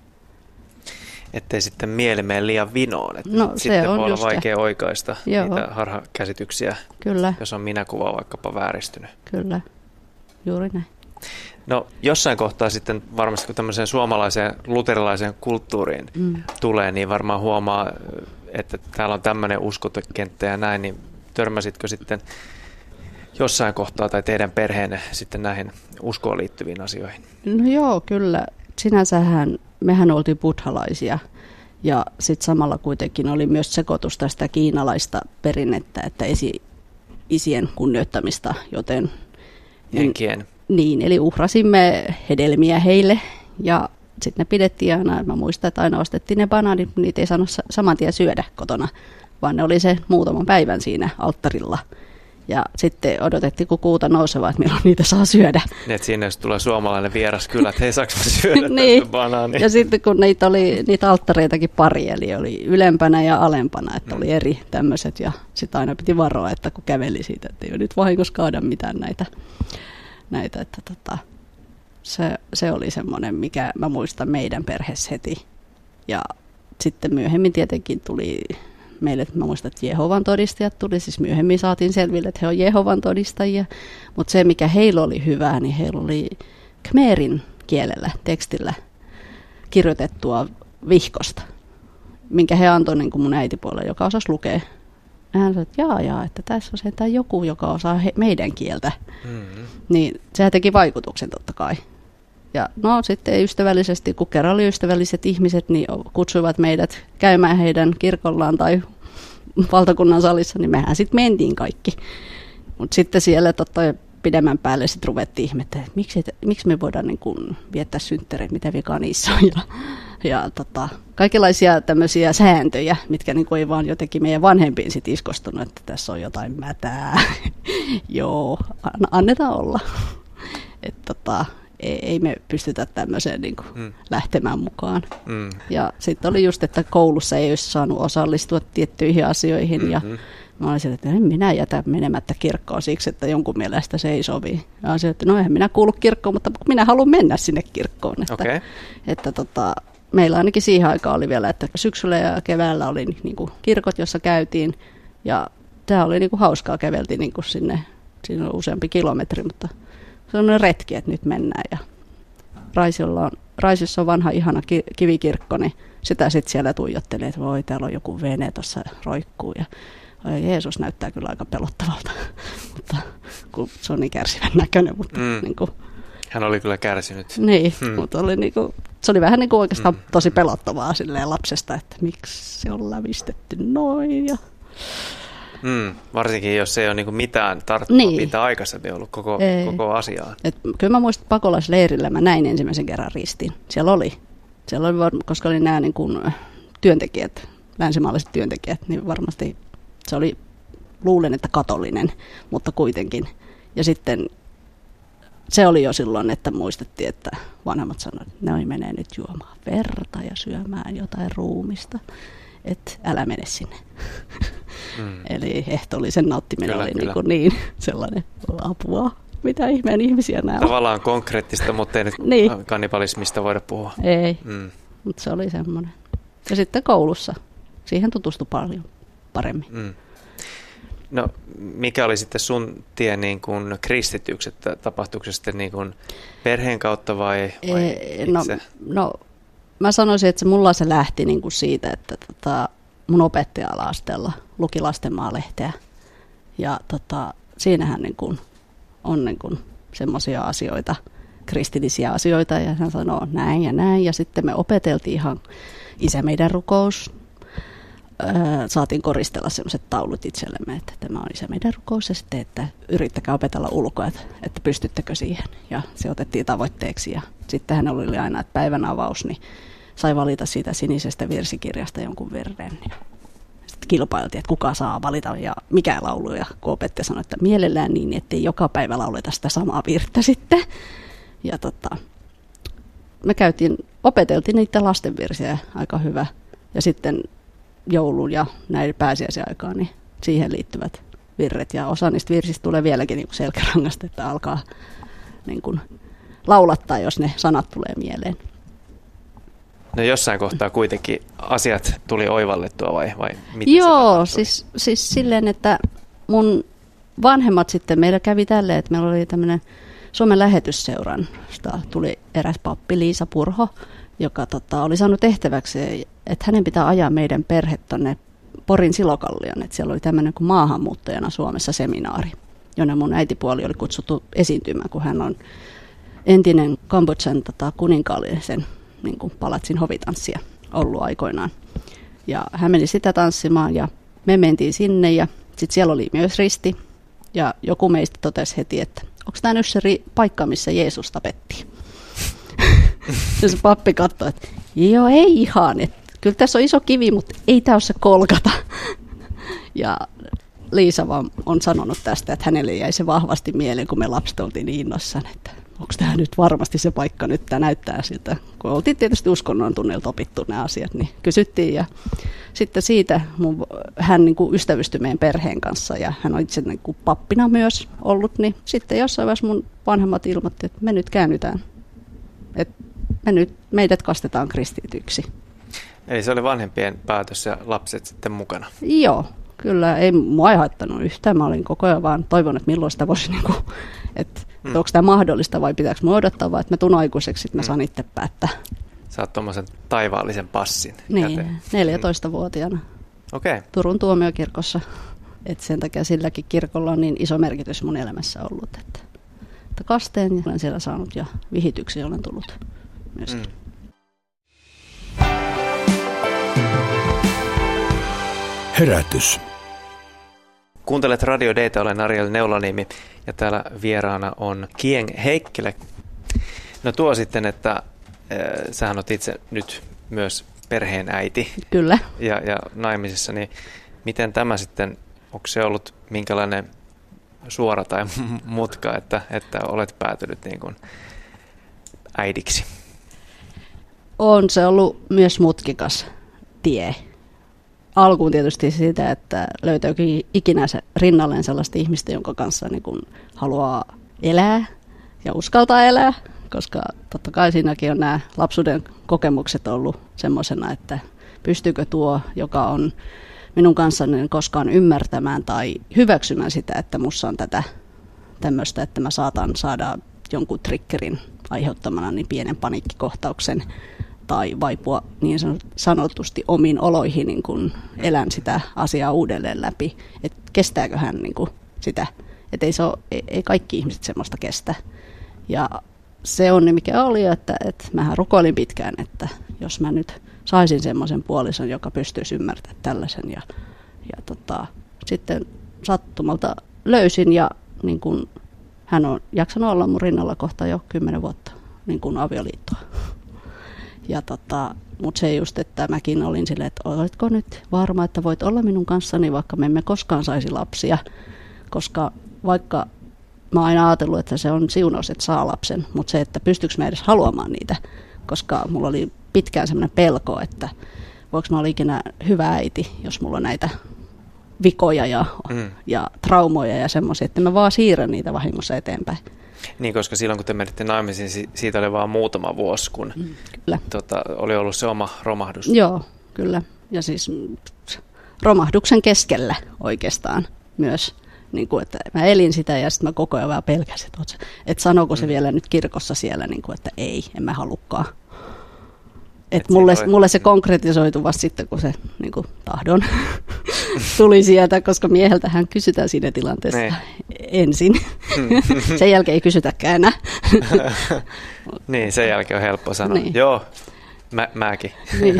Ettei sitten mieli mene liian vinoon. Että no, sitten voi olla vaikea oikaista niitä harhakäsityksiä, kyllä, jos on minäkuva vaikkapa vääristynyt. Kyllä, juuri näin. No jossain kohtaa sitten varmasti, kun tämmöiseen suomalaiseen luterilaiseen kulttuuriin tulee, niin varmaan huomaa, että täällä on tämmöinen uskotokenttä ja näin, niin törmäsitkö sitten jossain kohtaa tai teidän perheenne sitten näihin uskoon liittyviin asioihin? No joo, kyllä. Sinänsähän mehän oltiin buddhalaisia ja sitten samalla kuitenkin oli myös sekoitus tästä kiinalaista perinnettä, että isien kunnioittamista, joten henkien. Niin, eli uhrasimme hedelmiä heille ja sitten ne pidettiin aina, mä muistan, että aina ostettiin ne banaanit, niitä ei saanut saman tien syödä kotona, vaan ne oli se muutaman päivän siinä alttarilla. Ja sitten odotettiin, kun kuuta nousevaa, että milloin niitä saa syödä. Niin, että siinä jos tulee suomalainen vieras kyllä, että hei, saanko mä syödä niin. banaania? Ja sitten kun niitä alttareitakin pari, eli oli ylempänä ja alempana, että oli eri tämmöiset. Ja sitten aina piti varoa, että kun käveli siitä, että ei ole nyt vahingossa kaada mitään näitä että se oli semmoinen, mikä mä muistan meidän perheessä heti. Ja sitten myöhemmin tietenkin tuli meille, mä muistan, että Jehovan todistajat tuli, siis myöhemmin saatiin selville, että he on Jehovan todistajia, mutta se mikä heillä oli hyvää, niin heillä oli khmerin kielellä, tekstillä kirjoitettua vihkosta, minkä he antoi niin kuin mun äitipuolelle, joka osasi lukea. Ja hän sanoi, että jaa, että tässä on sentään joku, joka osaa meidän kieltä. Niin sehän teki vaikutuksen totta kai. Ja no sitten ystävällisesti, kun kerran oli ystävälliset ihmiset, niin kutsuivat meidät käymään heidän kirkollaan tai valtakunnan salissa, niin mehän sitten mentiin kaikki. Mutta sitten siellä pidemmän päälle sitten ruvettiin ihmettelemään, että miksi me voidaan niin kun viettää synttäreitä, mitä vika niissä on. Ja kaikenlaisia tämmöisiä sääntöjä, mitkä niin ei vaan jotenkin meidän vanhempiin sit iskostunut, että tässä on jotain mätää. Joo, annetaan olla. ei me pystytä tämmöiseen niin kuin lähtemään mukaan. Ja sitten oli just, että koulussa ei olisi saanut osallistua tiettyihin asioihin ja mä olisin, että en minä jätä menemättä kirkkoon siksi, että jonkun mielestä se ei sovi. Ja olisin, että no eihän minä kuulu kirkkoon, mutta minä haluan mennä sinne kirkkoon. Että meillä ainakin siihen aikaan oli vielä, että syksyllä ja keväällä oli niin kuin kirkot, jossa käytiin. Ja tämä oli niin kuin hauskaa, käveltiin niin kuin sinne on useampi kilometri, mutta se on retki, että nyt mennään. Ja Raisissa on vanha ihana kivikirkko, niin sitä sitten siellä tuijottelee, että voi täällä on joku vene tuossa roikkuu. Ja Jeesus näyttää kyllä aika pelottavalta, mutta kun se on niin kärsivän näköinen. Mutta, niin kuin, hän oli kyllä kärsinyt. Niin, mutta oli niin kuin, se oli vähän niin kuin oikeastaan tosi pelottavaa silleen lapsesta, että miksi se on lävistetty noin. Ja varsinkin, jos ei ole niinku mitään tarttua, mitä aikaisemmin ollut koko asiaan. Kyllä mä muistan, että pakolaisleirillä mä näin ensimmäisen kerran ristin. Siellä oli koska oli nämä niin kuin työntekijät, länsimaalaiset työntekijät, niin varmasti se oli, luulen, että katolinen, mutta kuitenkin. Ja sitten se oli jo silloin, että muistettiin, että vanhemmat sanoivat, että ne menee nyt juomaan verta ja syömään jotain ruumista, että älä mene sinne. Eli ehtoollisen nauttiminen oli niin sellainen apua. Mitä ihmeen ihmisiä nämä on. Tavallaan konkreettista, mutta ei nyt kannibalismista voida puhua. Ei, mutta se oli semmoinen. Ja sitten koulussa. Siihen tutustui paljon paremmin. No, mikä oli sitten sun tie niin kuin kristityksi, että tapahtuiko se sitten niin kuin perheen kautta vai itse? No, mä sanoisin, että mulla se lähti niin kuin siitä, että mun opettaja ala-asteella luki Lastenmaa-lehteä. Ja siinähän niin kuin on niin kuin semmoisia asioita, kristillisiä asioita, ja hän sanoo näin ja näin. Ja sitten me opeteltiin ihan Isä meidän rukous. Saatiin koristella sellaiset taulut itsellemme, että tämä on Isä meidän rukous, ja sitten, että yrittäkää opetella ulkoa, että pystyttekö siihen. Ja se otettiin tavoitteeksi, ja sitten hän oli aina, että päivän avaus, niin sai valita siitä sinisestä virsikirjasta jonkun virren. Sitten kilpailtiin, että kuka saa valita ja mikä laulu, ja kun opettaja sanoi, että mielellään niin, ettei joka päivä lauleta sitä samaa virttä sitten. Ja me opeteltiin niitä lastenvirsiä aika hyvä, ja sitten joulun ja näiden pääsiäisen aikaan, niin siihen liittyvät virret. Ja osa niistä virsistä tulee vieläkin niin kuin selkärangasta, että alkaa niin kuin laulattaa, jos ne sanat tulee mieleen. No jossain kohtaa kuitenkin asiat tuli oivallettua vai miten Joo, siis silleen, että mun vanhemmat sitten, meillä kävi tälleen, että meillä oli tämmöinen Suomen lähetysseurasta tuli eräs pappi Liisa Purho, joka oli saanut tehtäväksi, että hänen pitää ajaa meidän perhe tuonne Porin Silokallion, että siellä oli tämmöinen kuin maahanmuuttajana Suomessa seminaari, jonne mun äitipuoli oli kutsuttu esiintymään, kun hän on entinen Kambodžan kuninkaallisen niin kuin palatsin hovitanssija ollut aikoinaan. Ja hän meni sitä tanssimaan ja me mentiin sinne ja sitten siellä oli myös risti ja joku meistä totesi heti, että onko tämä nyt se paikka, missä Jeesus tapettiin? Ja se pappi katsoi, että joo, ei ihan. Että kyllä tässä on iso kivi, mutta ei tämä ole se Kolkata. Ja Liisa vaan on sanonut tästä, että hänelle jäi se vahvasti mieleen, kun me lapset oltiin niin innoissaan, että onko tämä nyt varmasti se paikka, nyt tämä näyttää siltä. Kun oltiin tietysti uskonnon tunnilta opittu nämä asiat, niin kysyttiin. Ja sitten siitä hän niin kuin ystävystyi meidän perheen kanssa ja hän on itse niin kuin pappina myös ollut. Niin sitten jossain vaiheessa mun vanhemmat ilmoitti, että me nyt käännytään. Että meidät kastetaan kristityksi. Eli se oli vanhempien päätös ja lapset sitten mukana. Joo, kyllä. Ei mua haittanut yhtään. Mä olin koko ajan vaan toivon, että milloin sitä voisi, että onko tämä mahdollista vai pitääkö minua odottaa, vai että mä tuun aikuiseksi, että mä saan itse päättää. Saat tuommoisen taivaallisen passin. Niin, 14-vuotiaana. Okay. Turun tuomiokirkossa. Et sen takia silläkin kirkolla on niin iso merkitys mun elämässä ollut, että kasteen olen siellä saanut ja vihityksiä olen tullut myöskin. Herätys. Kuuntelet Radio D:tä, olen Ariel Neulanimi ja täällä vieraana on Kieng Heikkilä. No tuo sitten, että sähän olet itse nyt myös perheenäiti. Kyllä. Ja naimisissa, niin miten tämä sitten, onko se ollut minkälainen suora tai mutka, että olet päätynyt niin kuin äidiksi? On se ollut myös mutkikas tie. Alkuun tietysti sitä, että löytyykö ikinä se rinnalleen sellaista ihmistä, jonka kanssa niin kun haluaa elää ja uskaltaa elää, koska totta kai siinäkin on nämä lapsuuden kokemukset ollut semmoisena, että pystyykö tuo, joka on minun kanssani koskaan ymmärtämään tai hyväksymään sitä, että minussa on tätä tämmöistä, että mä saatan saada jonkun triggerin aiheuttamana niin pienen paniikkikohtauksen tai vaipua niin sanotusti omiin oloihin, niin kun elän sitä asiaa uudelleen läpi. Että kestääkö hän niin kun sitä, että ei kaikki ihmiset semmoista kestä. Ja se on niin mikä oli, että mähän rukoilin pitkään, että jos mä nyt saisin semmoisen puolison, joka pystyisi ymmärtämään tällaisen. Ja sitten sattumalta löysin ja niin kun hän on jaksanut olla mun rinnalla kohta jo 10 vuotta niin kuin avioliittoa. Ja mutta se just, että mäkin olin silleen, että oletko nyt varma, että voit olla minun kanssani, vaikka me emme koskaan saisi lapsia. Koska vaikka mä oon aina ajatellut, että se on siunaus, että saa lapsen, mutta se, että pystyykö mä edes haluamaan niitä. Koska mulla oli pitkään semmoinen pelko, että voiko mä olla ikinä hyvä äiti, jos mulla on näitä vikoja ja traumoja ja semmoisia, että mä vaan siirrän niitä vahingossa eteenpäin. Niin, koska silloin kun te menitte naimisiin, siitä oli vaan muutama vuosi, kun oli ollut se oma romahdus. Joo, kyllä. Ja siis romahduksen keskellä oikeastaan myös. Niin kuin, että mä elin sitä ja sitten mä koko ajan vähän pelkäsin, että sanooko se vielä nyt kirkossa siellä, niin kuin, että ei, en mä halukkaan. Että mulle se konkretisoitu vasta sitten, kun se niin kuin, tahdon tuli sieltä, koska mieheltähän kysytään siinä tilanteessa ensin. Sen jälkeen ei kysytäkään enää. Niin, sen jälkeen on helppo sanoa. Niin. Joo, mäkin. Niin.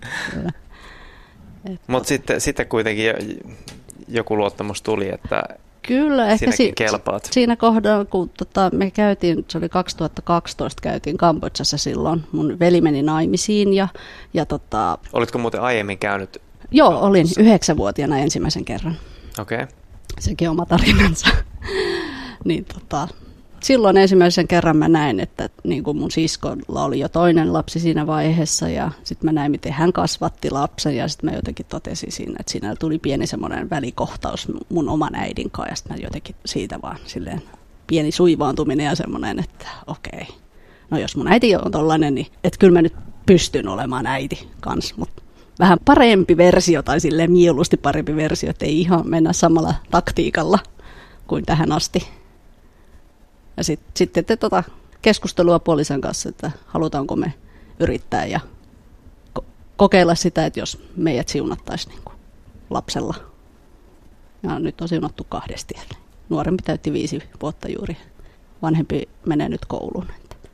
Mutta sitten kuitenkin joku luottamus tuli, että kyllä, ehkä kelpaat. Siinä kohdalla, kun me käytiin, se oli 2012, käytiin Kambodsassa silloin, mun veli meni naimisiin. Olitko muuten aiemmin käynyt? Joo, olin 9-vuotiaana ensimmäisen kerran. Okei. Okay. Sekin oma tarinansa. Niin, silloin ensimmäisen kerran mä näin, että niin kuin mun siskolla oli jo toinen lapsi siinä vaiheessa ja sitten mä näin, miten hän kasvatti lapsen ja sitten mä jotenkin totesin siinä, että siinä tuli pieni semmoinen välikohtaus mun oman äidin kanssa ja sitten mä jotenkin siitä vaan silleen pieni suivaantuminen ja semmoinen, että okei, no jos mun äiti on tollainen, niin että kyllä mä nyt pystyn olemaan äiti kanssa, mutta vähän parempi versio tai silleen mieluusti parempi versio, että ei ihan mennä samalla taktiikalla kuin tähän asti. Ja sitten keskustelua puolison kanssa, että halutaanko me yrittää ja kokeilla sitä, että jos meidät siunattaisiin niin kuin lapsella. Ja nyt on siunattu 2 tiellä. Nuorempi täytti 5 vuotta juuri. Vanhempi menee nyt kouluun.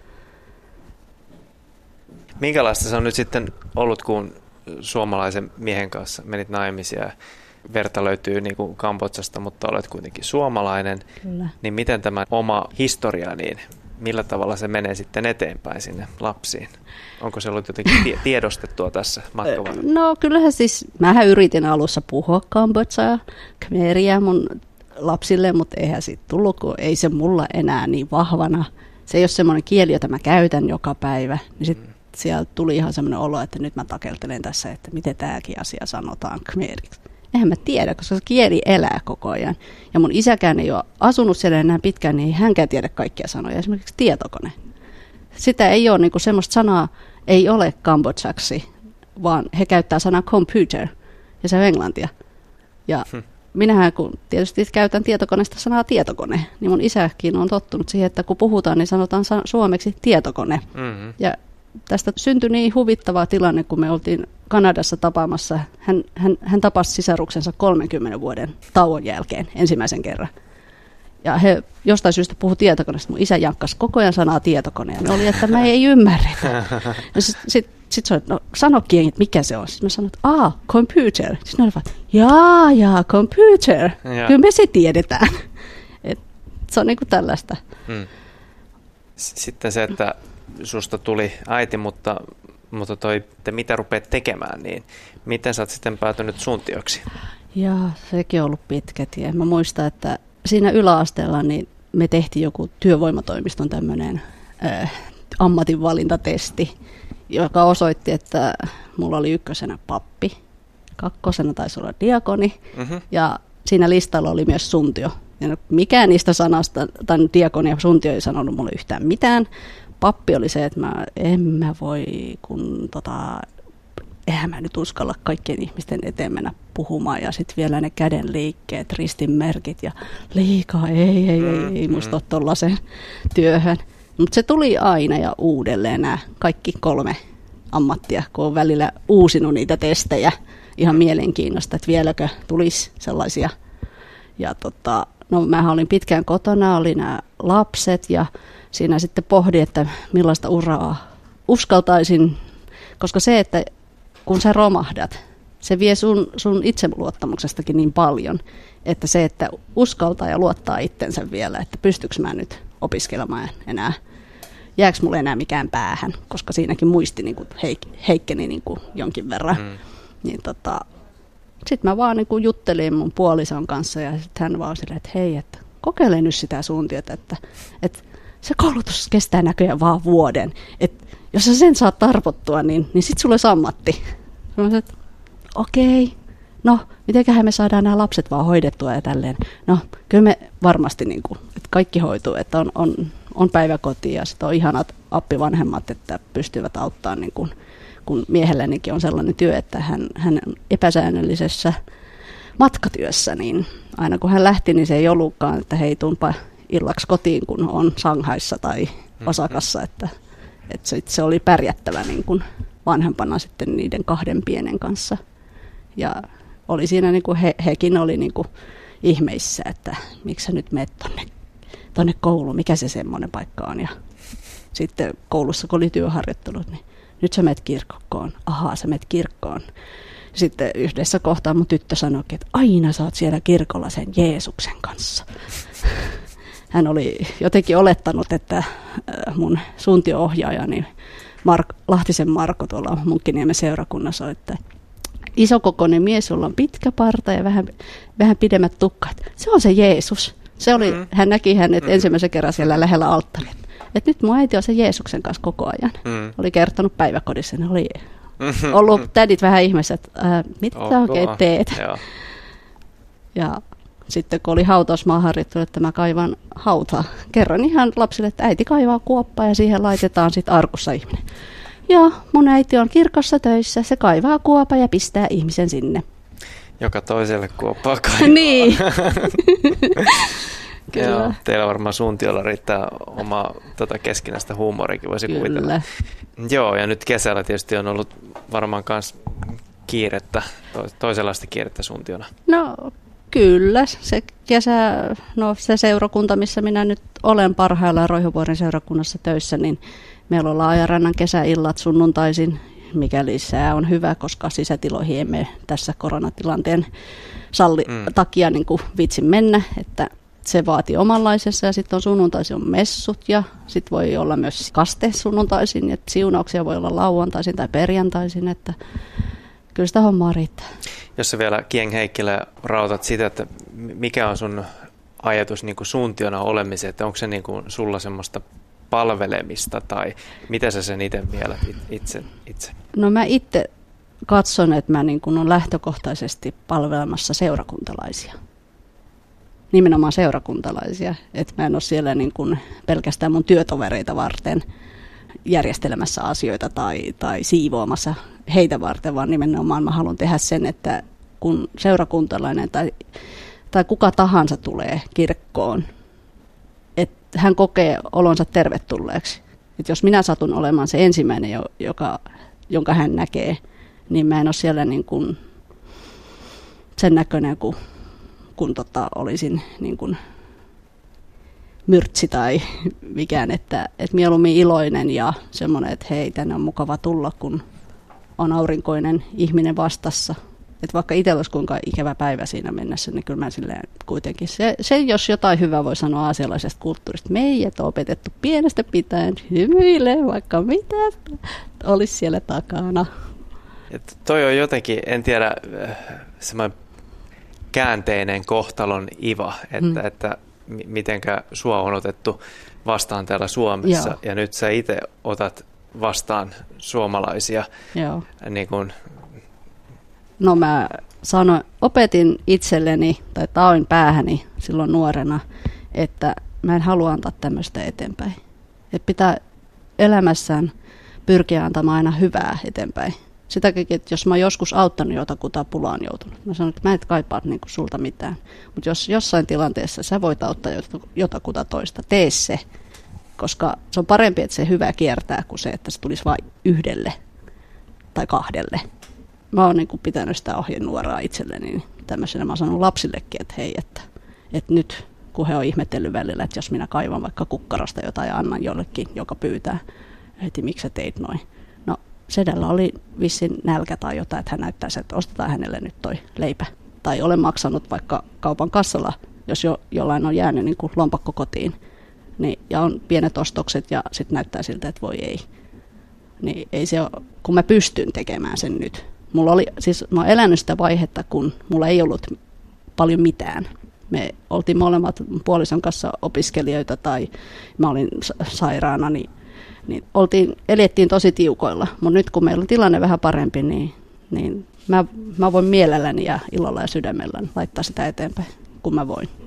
Minkälaista se on nyt sitten ollut, kun suomalaisen miehen kanssa menit naimisiin ja verta löytyy niin kuin Kambodsasta, mutta olet kuitenkin suomalainen. Kyllä. Niin miten tämä oma historia, niin millä tavalla se menee sitten eteenpäin sinne lapsiin? Onko se ollut jotenkin tiedostettua tässä matkan varrella? No kyllähän siis, mähän yritin alussa puhua kambodžaa, khmeriä mun lapsille, mutta eihän siitä tullut, kun ei se mulla enää niin vahvana. Se ei ole semmoinen kieli, jota mä käytän joka päivä, niin sitten sieltä tuli ihan semmoinen olo, että nyt mä takeltelen tässä, että miten tämäkin asia sanotaan khmeriksi. Eihän mä tiedä, koska se kieli elää koko ajan. Ja mun isäkään ei ole asunut siellä enää pitkään, niin ei hänkään tiedä kaikkia sanoja. Esimerkiksi tietokone. Sitä ei ole, niin kuin semmoista sanaa ei ole kambodžaksi, vaan he käyttää sanaa computer, ja se on englantia. Ja minähän, kun tietysti käytän tietokoneesta sanaa tietokone, niin mun isäkin on tottunut siihen, että kun puhutaan, niin sanotaan suomeksi tietokone. Mm-hmm. Ja tästä syntyi niin huvittava tilanne, kun me oltiin Kanadassa tapaamassa. Hän tapasi sisaruksensa 30 vuoden tauon jälkeen ensimmäisen kerran. Ja he jostain syystä puhui tietokoneesta. Mun isä jankkasi koko ajan sanaa tietokone. Ja oli, että mä ei ymmärretä. Sitten se oli, no sanokin, että mikä se on. Sitten mä sanoin, että computer. Sitten ne oli jaa, computer. Ja. Kyllä me se tiedetään. Se on niin kuin tällaista. Sitten se, että susta tuli äiti, mutta mitä rupeat tekemään, niin miten sä oot sitten päätynyt suuntioksi? Jaa, sekin on ollut pitkä tie. Mä muistan, että siinä yläasteella niin me tehtiin joku työvoimatoimiston tämmöinen ammatinvalintatesti, joka osoitti, että mulla oli 1. pappi, 2. taisi olla diakoni, ja siinä listalla oli myös suntio. Ja mikään niistä sanasta, tai diakoni ja suntio ei sanonut mulle yhtään mitään. Pappi oli se, että en mä voi, kun eihän mä nyt uskalla kaikkien ihmisten eteen mennä puhumaan, ja sitten vielä ne käden liikkeet, ristinmerkit, ja liikaa, ei musta ole tollaisen työhön. Mutta se tuli aina ja uudelleen nämä kaikki 3 ammattia, kun on välillä uusinut niitä testejä. Ihan mielenkiinnosta, että vieläkö tulisi sellaisia. Ja mähän olin pitkään kotona, oli nämä lapset, ja siinä sitten pohdin, että millaista uraa uskaltaisin, koska se, että kun sä romahdat, se vie sun itseluottamuksestakin niin paljon, että se, että uskaltaa ja luottaa itsensä vielä, että pystyykö mä nyt opiskelemaan enää, jääkö mulle enää mikään päähän, koska siinäkin muisti niin kuin heikkeni niin kuin jonkin verran. Niin sitten mä vaan niin kuin juttelin mun puolison kanssa, ja sitten hän vaan silleen, että hei, että kokeile nyt sitä suuntiota, että se koulutus kestää näköjään vaan vuoden. Että jos sä sen saat tarvottua, niin sit sulle olisi ammatti. Mä sanoin, että okei, no mitenköhän me saadaan nämä lapset vaan hoidettua ja tälleen. No kyllä me varmasti, niin kuin, että kaikki hoituu, että on päiväkoti ja sitten on ihanat appivanhemmat, että pystyvät auttamaan, niin kuin, kun miehellänikin on sellainen työ, että hän epäsäännöllisessä matkatyössä, niin aina kun hän lähti, niin se ei ollutkaan, että hei, tuunpa illaksi kotiin, kun on Shanghaissa tai Osakassa, että se oli pärjättävä niin kuin vanhempana sitten niiden 2 pienen kanssa. Ja oli siinä, niin kuin hekin oli niin kuin ihmeissä, että miksi sä nyt menet tonne kouluun, mikä se semmoinen paikka on. Ja sitten koulussa, kun oli työharjoittelut, niin nyt sä menet kirkkoon. Ahaa, sä menet kirkkoon. Sitten yhdessä kohtaa mun tyttö sanoi, että aina sä oot siellä kirkolla sen Jeesuksen kanssa. Hän oli jotenkin olettanut, että mun suuntio-ohjaajani Lahtisen Marko tuolla Munkkiniemen seurakunnassa, että isokokoinen mies, jolla on pitkä parta ja vähän pidemmät tukkat. Se on se Jeesus. Se oli, hän näki hänet ensimmäisen kerran siellä lähellä alttaria. Että nyt mun äiti on se Jeesuksen kanssa koko ajan. Oli kertonut päiväkodissa. Ne oli ollut tädit vähän ihmeessä, että mitä sä oikein teet? Ja sitten kun oli hautausmaaharjoittelu, että mä kaivan hautaa. Kerron ihan lapsille, että äiti kaivaa kuoppaa ja siihen laitetaan sitten arkussa ihminen. Joo, mun äiti on kirkossa töissä, se kaivaa kuopa ja pistää ihmisen sinne. Joka toiselle kuoppaa kaivaa. Niin. Kyllä. Joo, teillä varmaan suuntiolla riittää omaa keskinäistä huumoriakin, voisi kuvitella. Joo, ja nyt kesällä tietysti on ollut varmaan myös kiirettä, toisenlaista kiirettä suuntiona. No kyllä, se kesä, se seurakunta, missä minä nyt olen parhaillaan Roihuvuoren seurakunnassa töissä, niin meillä on Laajarannan kesäillat sunnuntaisin, mikäli sää on hyvä, koska sisätiloihin emme tässä koronatilanteen takia niin kuin vitsin mennä, että se vaatii omanlaisessa, ja sitten on sunnuntaisin on messut, ja sitten voi olla myös kaste sunnuntaisin, että siunauksia voi olla lauantaisin tai perjantaisin, että kyllä sitä hommaa riittää. Jos sä vielä Kieng Heikkilä rautat sitä, että mikä on sun ajatus niin kuin suuntiona olemiseen, että onko se niin kuin sulla semmoista palvelemista, tai mitä sä sen itse vielä itse? No mä itse katson, että mä niin kuin olen lähtökohtaisesti palvelemassa seurakuntalaisia. Nimenomaan seurakuntalaisia, että mä en ole siellä niin kuin pelkästään mun työtovereita varten järjestelemässä asioita tai siivoamassa heitä varten, vaan nimenomaan mä haluan tehdä sen, että kun seurakuntalainen tai kuka tahansa tulee kirkkoon, että hän kokee olonsa tervetulleeksi. Että jos minä satun olemaan se ensimmäinen, jonka hän näkee, niin mä en ole siellä niin kuin sen näköinen kun olisin niin kuin myrtsi tai mikään, että mieluummin iloinen ja semmoinen, että hei, tänne on mukava tulla, kun on aurinkoinen ihminen vastassa. Että vaikka itsellä olisi kuinka ikävä päivä siinä mennessä, niin kyllä mä silleen kuitenkin, se jos jotain hyvää voi sanoa aasialaisesta kulttuurista, meidät on opetettu pienestä pitäen hymyilee, vaikka mitä olisi siellä takana. Et toi on jotenkin, en tiedä, semmoinen käänteinen kohtalon iva, että mitenkä sua on otettu vastaan täällä Suomessa. Joo. Ja nyt sä itse otat vastaan suomalaisia. Joo. Niin kuin... No mä opetin itselleni tai taoin päähäni silloin nuorena, että mä en halua antaa tämmöistä eteenpäin. Että pitää elämässään pyrkiä antamaan aina hyvää eteenpäin. Sitäkin, että jos mä oon joskus auttanut jotakuta pulaan joutunut, mä sanon, että mä et kaipaa niin kuin sulta mitään. Mutta jos jossain tilanteessa sä voit auttaa jotakuta toista, tee se. Koska se on parempi, että se hyvä kiertää kuin se, että se tulisi vain yhdelle tai kahdelle. Mä oon niin kuin pitänyt sitä ohjenuoraa itselleni niin tämmöisenä. Mä oon sanonut lapsillekin, että hei, että nyt kun he on ihmetellyt välillä, että jos minä kaivan vaikka kukkarosta jotain ja annan jollekin, joka pyytää, heti miksi sä teit noin. No sedällä oli vissin nälkä tai jotain, että hän näyttäisi, että ostetaan hänelle nyt toi leipä. Tai olen maksanut vaikka kaupan kassalla, jos jollain on jäänyt niin kuin lompakko kotiin. Niin, ja on pienet ostokset ja sitten näyttää siltä, että voi ei. Niin ei se ole, kun mä pystyn tekemään sen nyt. Mä oon elänyt sitä vaihetta, kun mulla ei ollut paljon mitään. Me oltiin molemmat puolison kanssa opiskelijoita tai mä olin sairaana, niin elettiin tosi tiukoilla. Mutta nyt kun meillä on tilanne vähän parempi, niin mä voin mielelläni ja ilolla ja sydämellä laittaa sitä eteenpäin, kun mä voin.